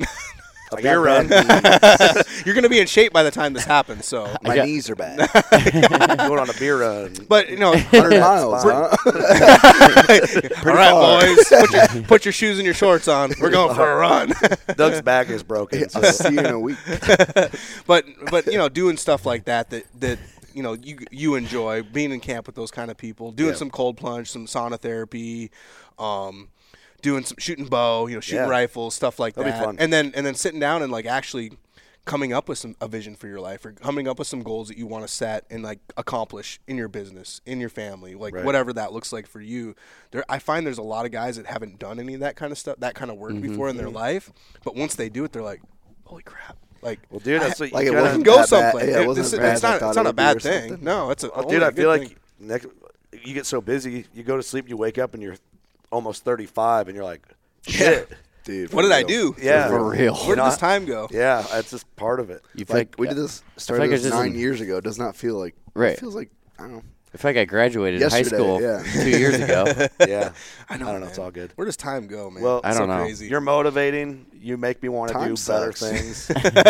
a beer run. You're going to be in shape by the time this happens. So, My got- knees are bad. Going on a beer run. but you know, one hundred miles, huh? all right, boys, put your, put your shoes and your shorts on. We're going for a run. Doug's back is broken. I'll So. see you in a week. but but you know, doing stuff like that that that you know you you enjoy being in camp with those kind of people, doing Yeah. some cold plunge, some sauna therapy, um, doing some shooting bow, you know, shooting Yeah. rifles, stuff like That'll be that, fun. and then and then sitting down and like actually coming up with some a vision for your life or coming up with some goals that you want to set and like accomplish in your business, in your family, like Right. whatever that looks like for you. There I find there's a lot of guys that haven't done any of that kind of stuff, that kind of work Mm-hmm. before in their life, but once they do it, they're like, holy crap. Like, Well, dude, that's what you like it gotta- wasn't go that bad. someplace. Yeah, it It- wasn't this- as bad it's as I not. thought It's it not a would be bad or thing. something. No, it's a. Oh, only dude, a I good feel like thing. next, you get so busy, you go to sleep, you wake up, and you're almost thirty-five, and you're like, shit. Dude, What for did I real. do? Yeah. For real. Where You did know, this time go? Yeah, it's just part of it. You feel Like like, we did this like started it's this just nine an- years ago. It does not feel like Right. It feels like I don't know. I feel like I graduated high Yesterday, school yeah. two years ago. Yeah. I know. I don't know. man. It's all good. Where does time go, man? Well, I It's don't so know. Crazy. You're motivating. You make me want to Time do better sucks. things.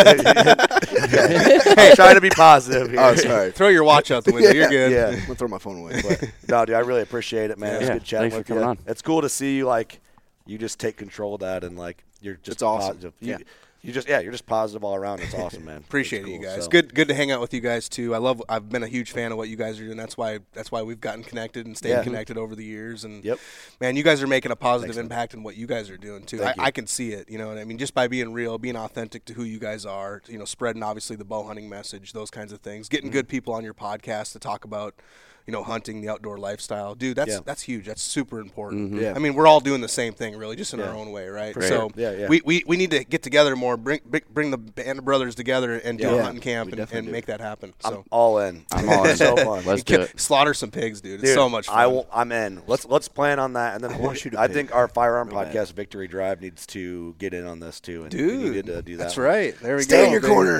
I'm trying to be positive here. Oh, sorry. Throw your watch out the window. You're good. Yeah. I'm gonna throw my phone away. But, no, dude, I really appreciate it, man. It was Yeah. good chatting Thanks for with coming you. on. It's cool to see you, like, you just take control of that and, like, you're just It's awesome. positive. You, Yeah. you just yeah, you're just positive all around. It's awesome, man. Appreciate It's it, you cool, guys. so. Good, good to hang out with you guys too. I love. I've been a huge fan of what you guys are doing. That's why. That's why we've gotten connected and stayed Yeah. connected over the years. And Yep. man, you guys are making a positive Thanks, man. impact in what you guys are doing too. I, Thank you. I can see it. You know what I mean? Just by being real, being authentic to who you guys are. You know, spreading obviously the bow hunting message, those kinds of things. Getting Mm-hmm. good people on your podcast to talk about, you know, hunting, the outdoor lifestyle. Dude, that's Yeah. that's huge. That's super important. Mhm. Yeah. I mean, we're all doing the same thing, really, just in Yeah. our own way, right? For so sure. Yeah, yeah. we, we we need to get together more. Bring bring, bring the band of brothers together and do Yeah. a hunting camp We and, definitely and do. make that happen. I'm So all in. I'm all in. It's so fun. Let's You do can it. slaughter some pigs, dude. It's Dude, so much fun. I will, I'm in. Let's let's plan on that, and then we'll, shoot a I pig. think our firearm Real bad. podcast, Victory Drive, needs to get in on this too. And we Dude, need to do that. that's one. right. There we Stay go. in your baby. corner.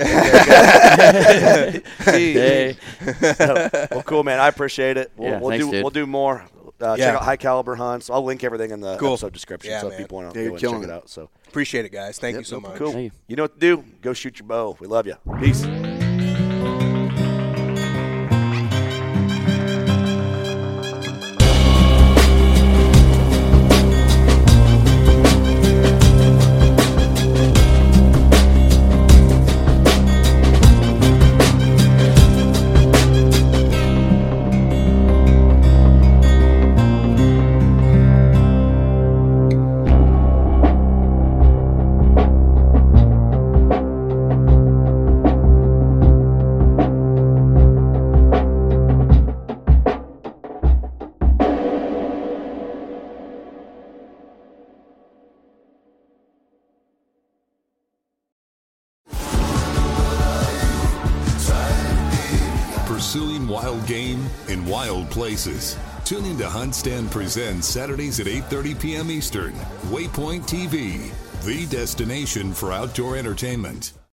Hey. Well, cool, man. I appreciate it. We'll, Yeah, we'll thanks, do dude. we'll do more. Uh, Yeah. Check out High Caliber Hunts. I'll link everything in the Cool. episode description, Yeah, so man. if people want to Dude, go and check killing it it. out. So Appreciate it, guys. Thank Yep, you so no much. problem. Cool. Hey. You know what to do. Go shoot your bow. We love you. Peace. Pursuing wild game in wild places. Tune in to Hunt Stand Presents Saturdays at eight thirty p.m. Eastern. Waypoint T V, the destination for outdoor entertainment.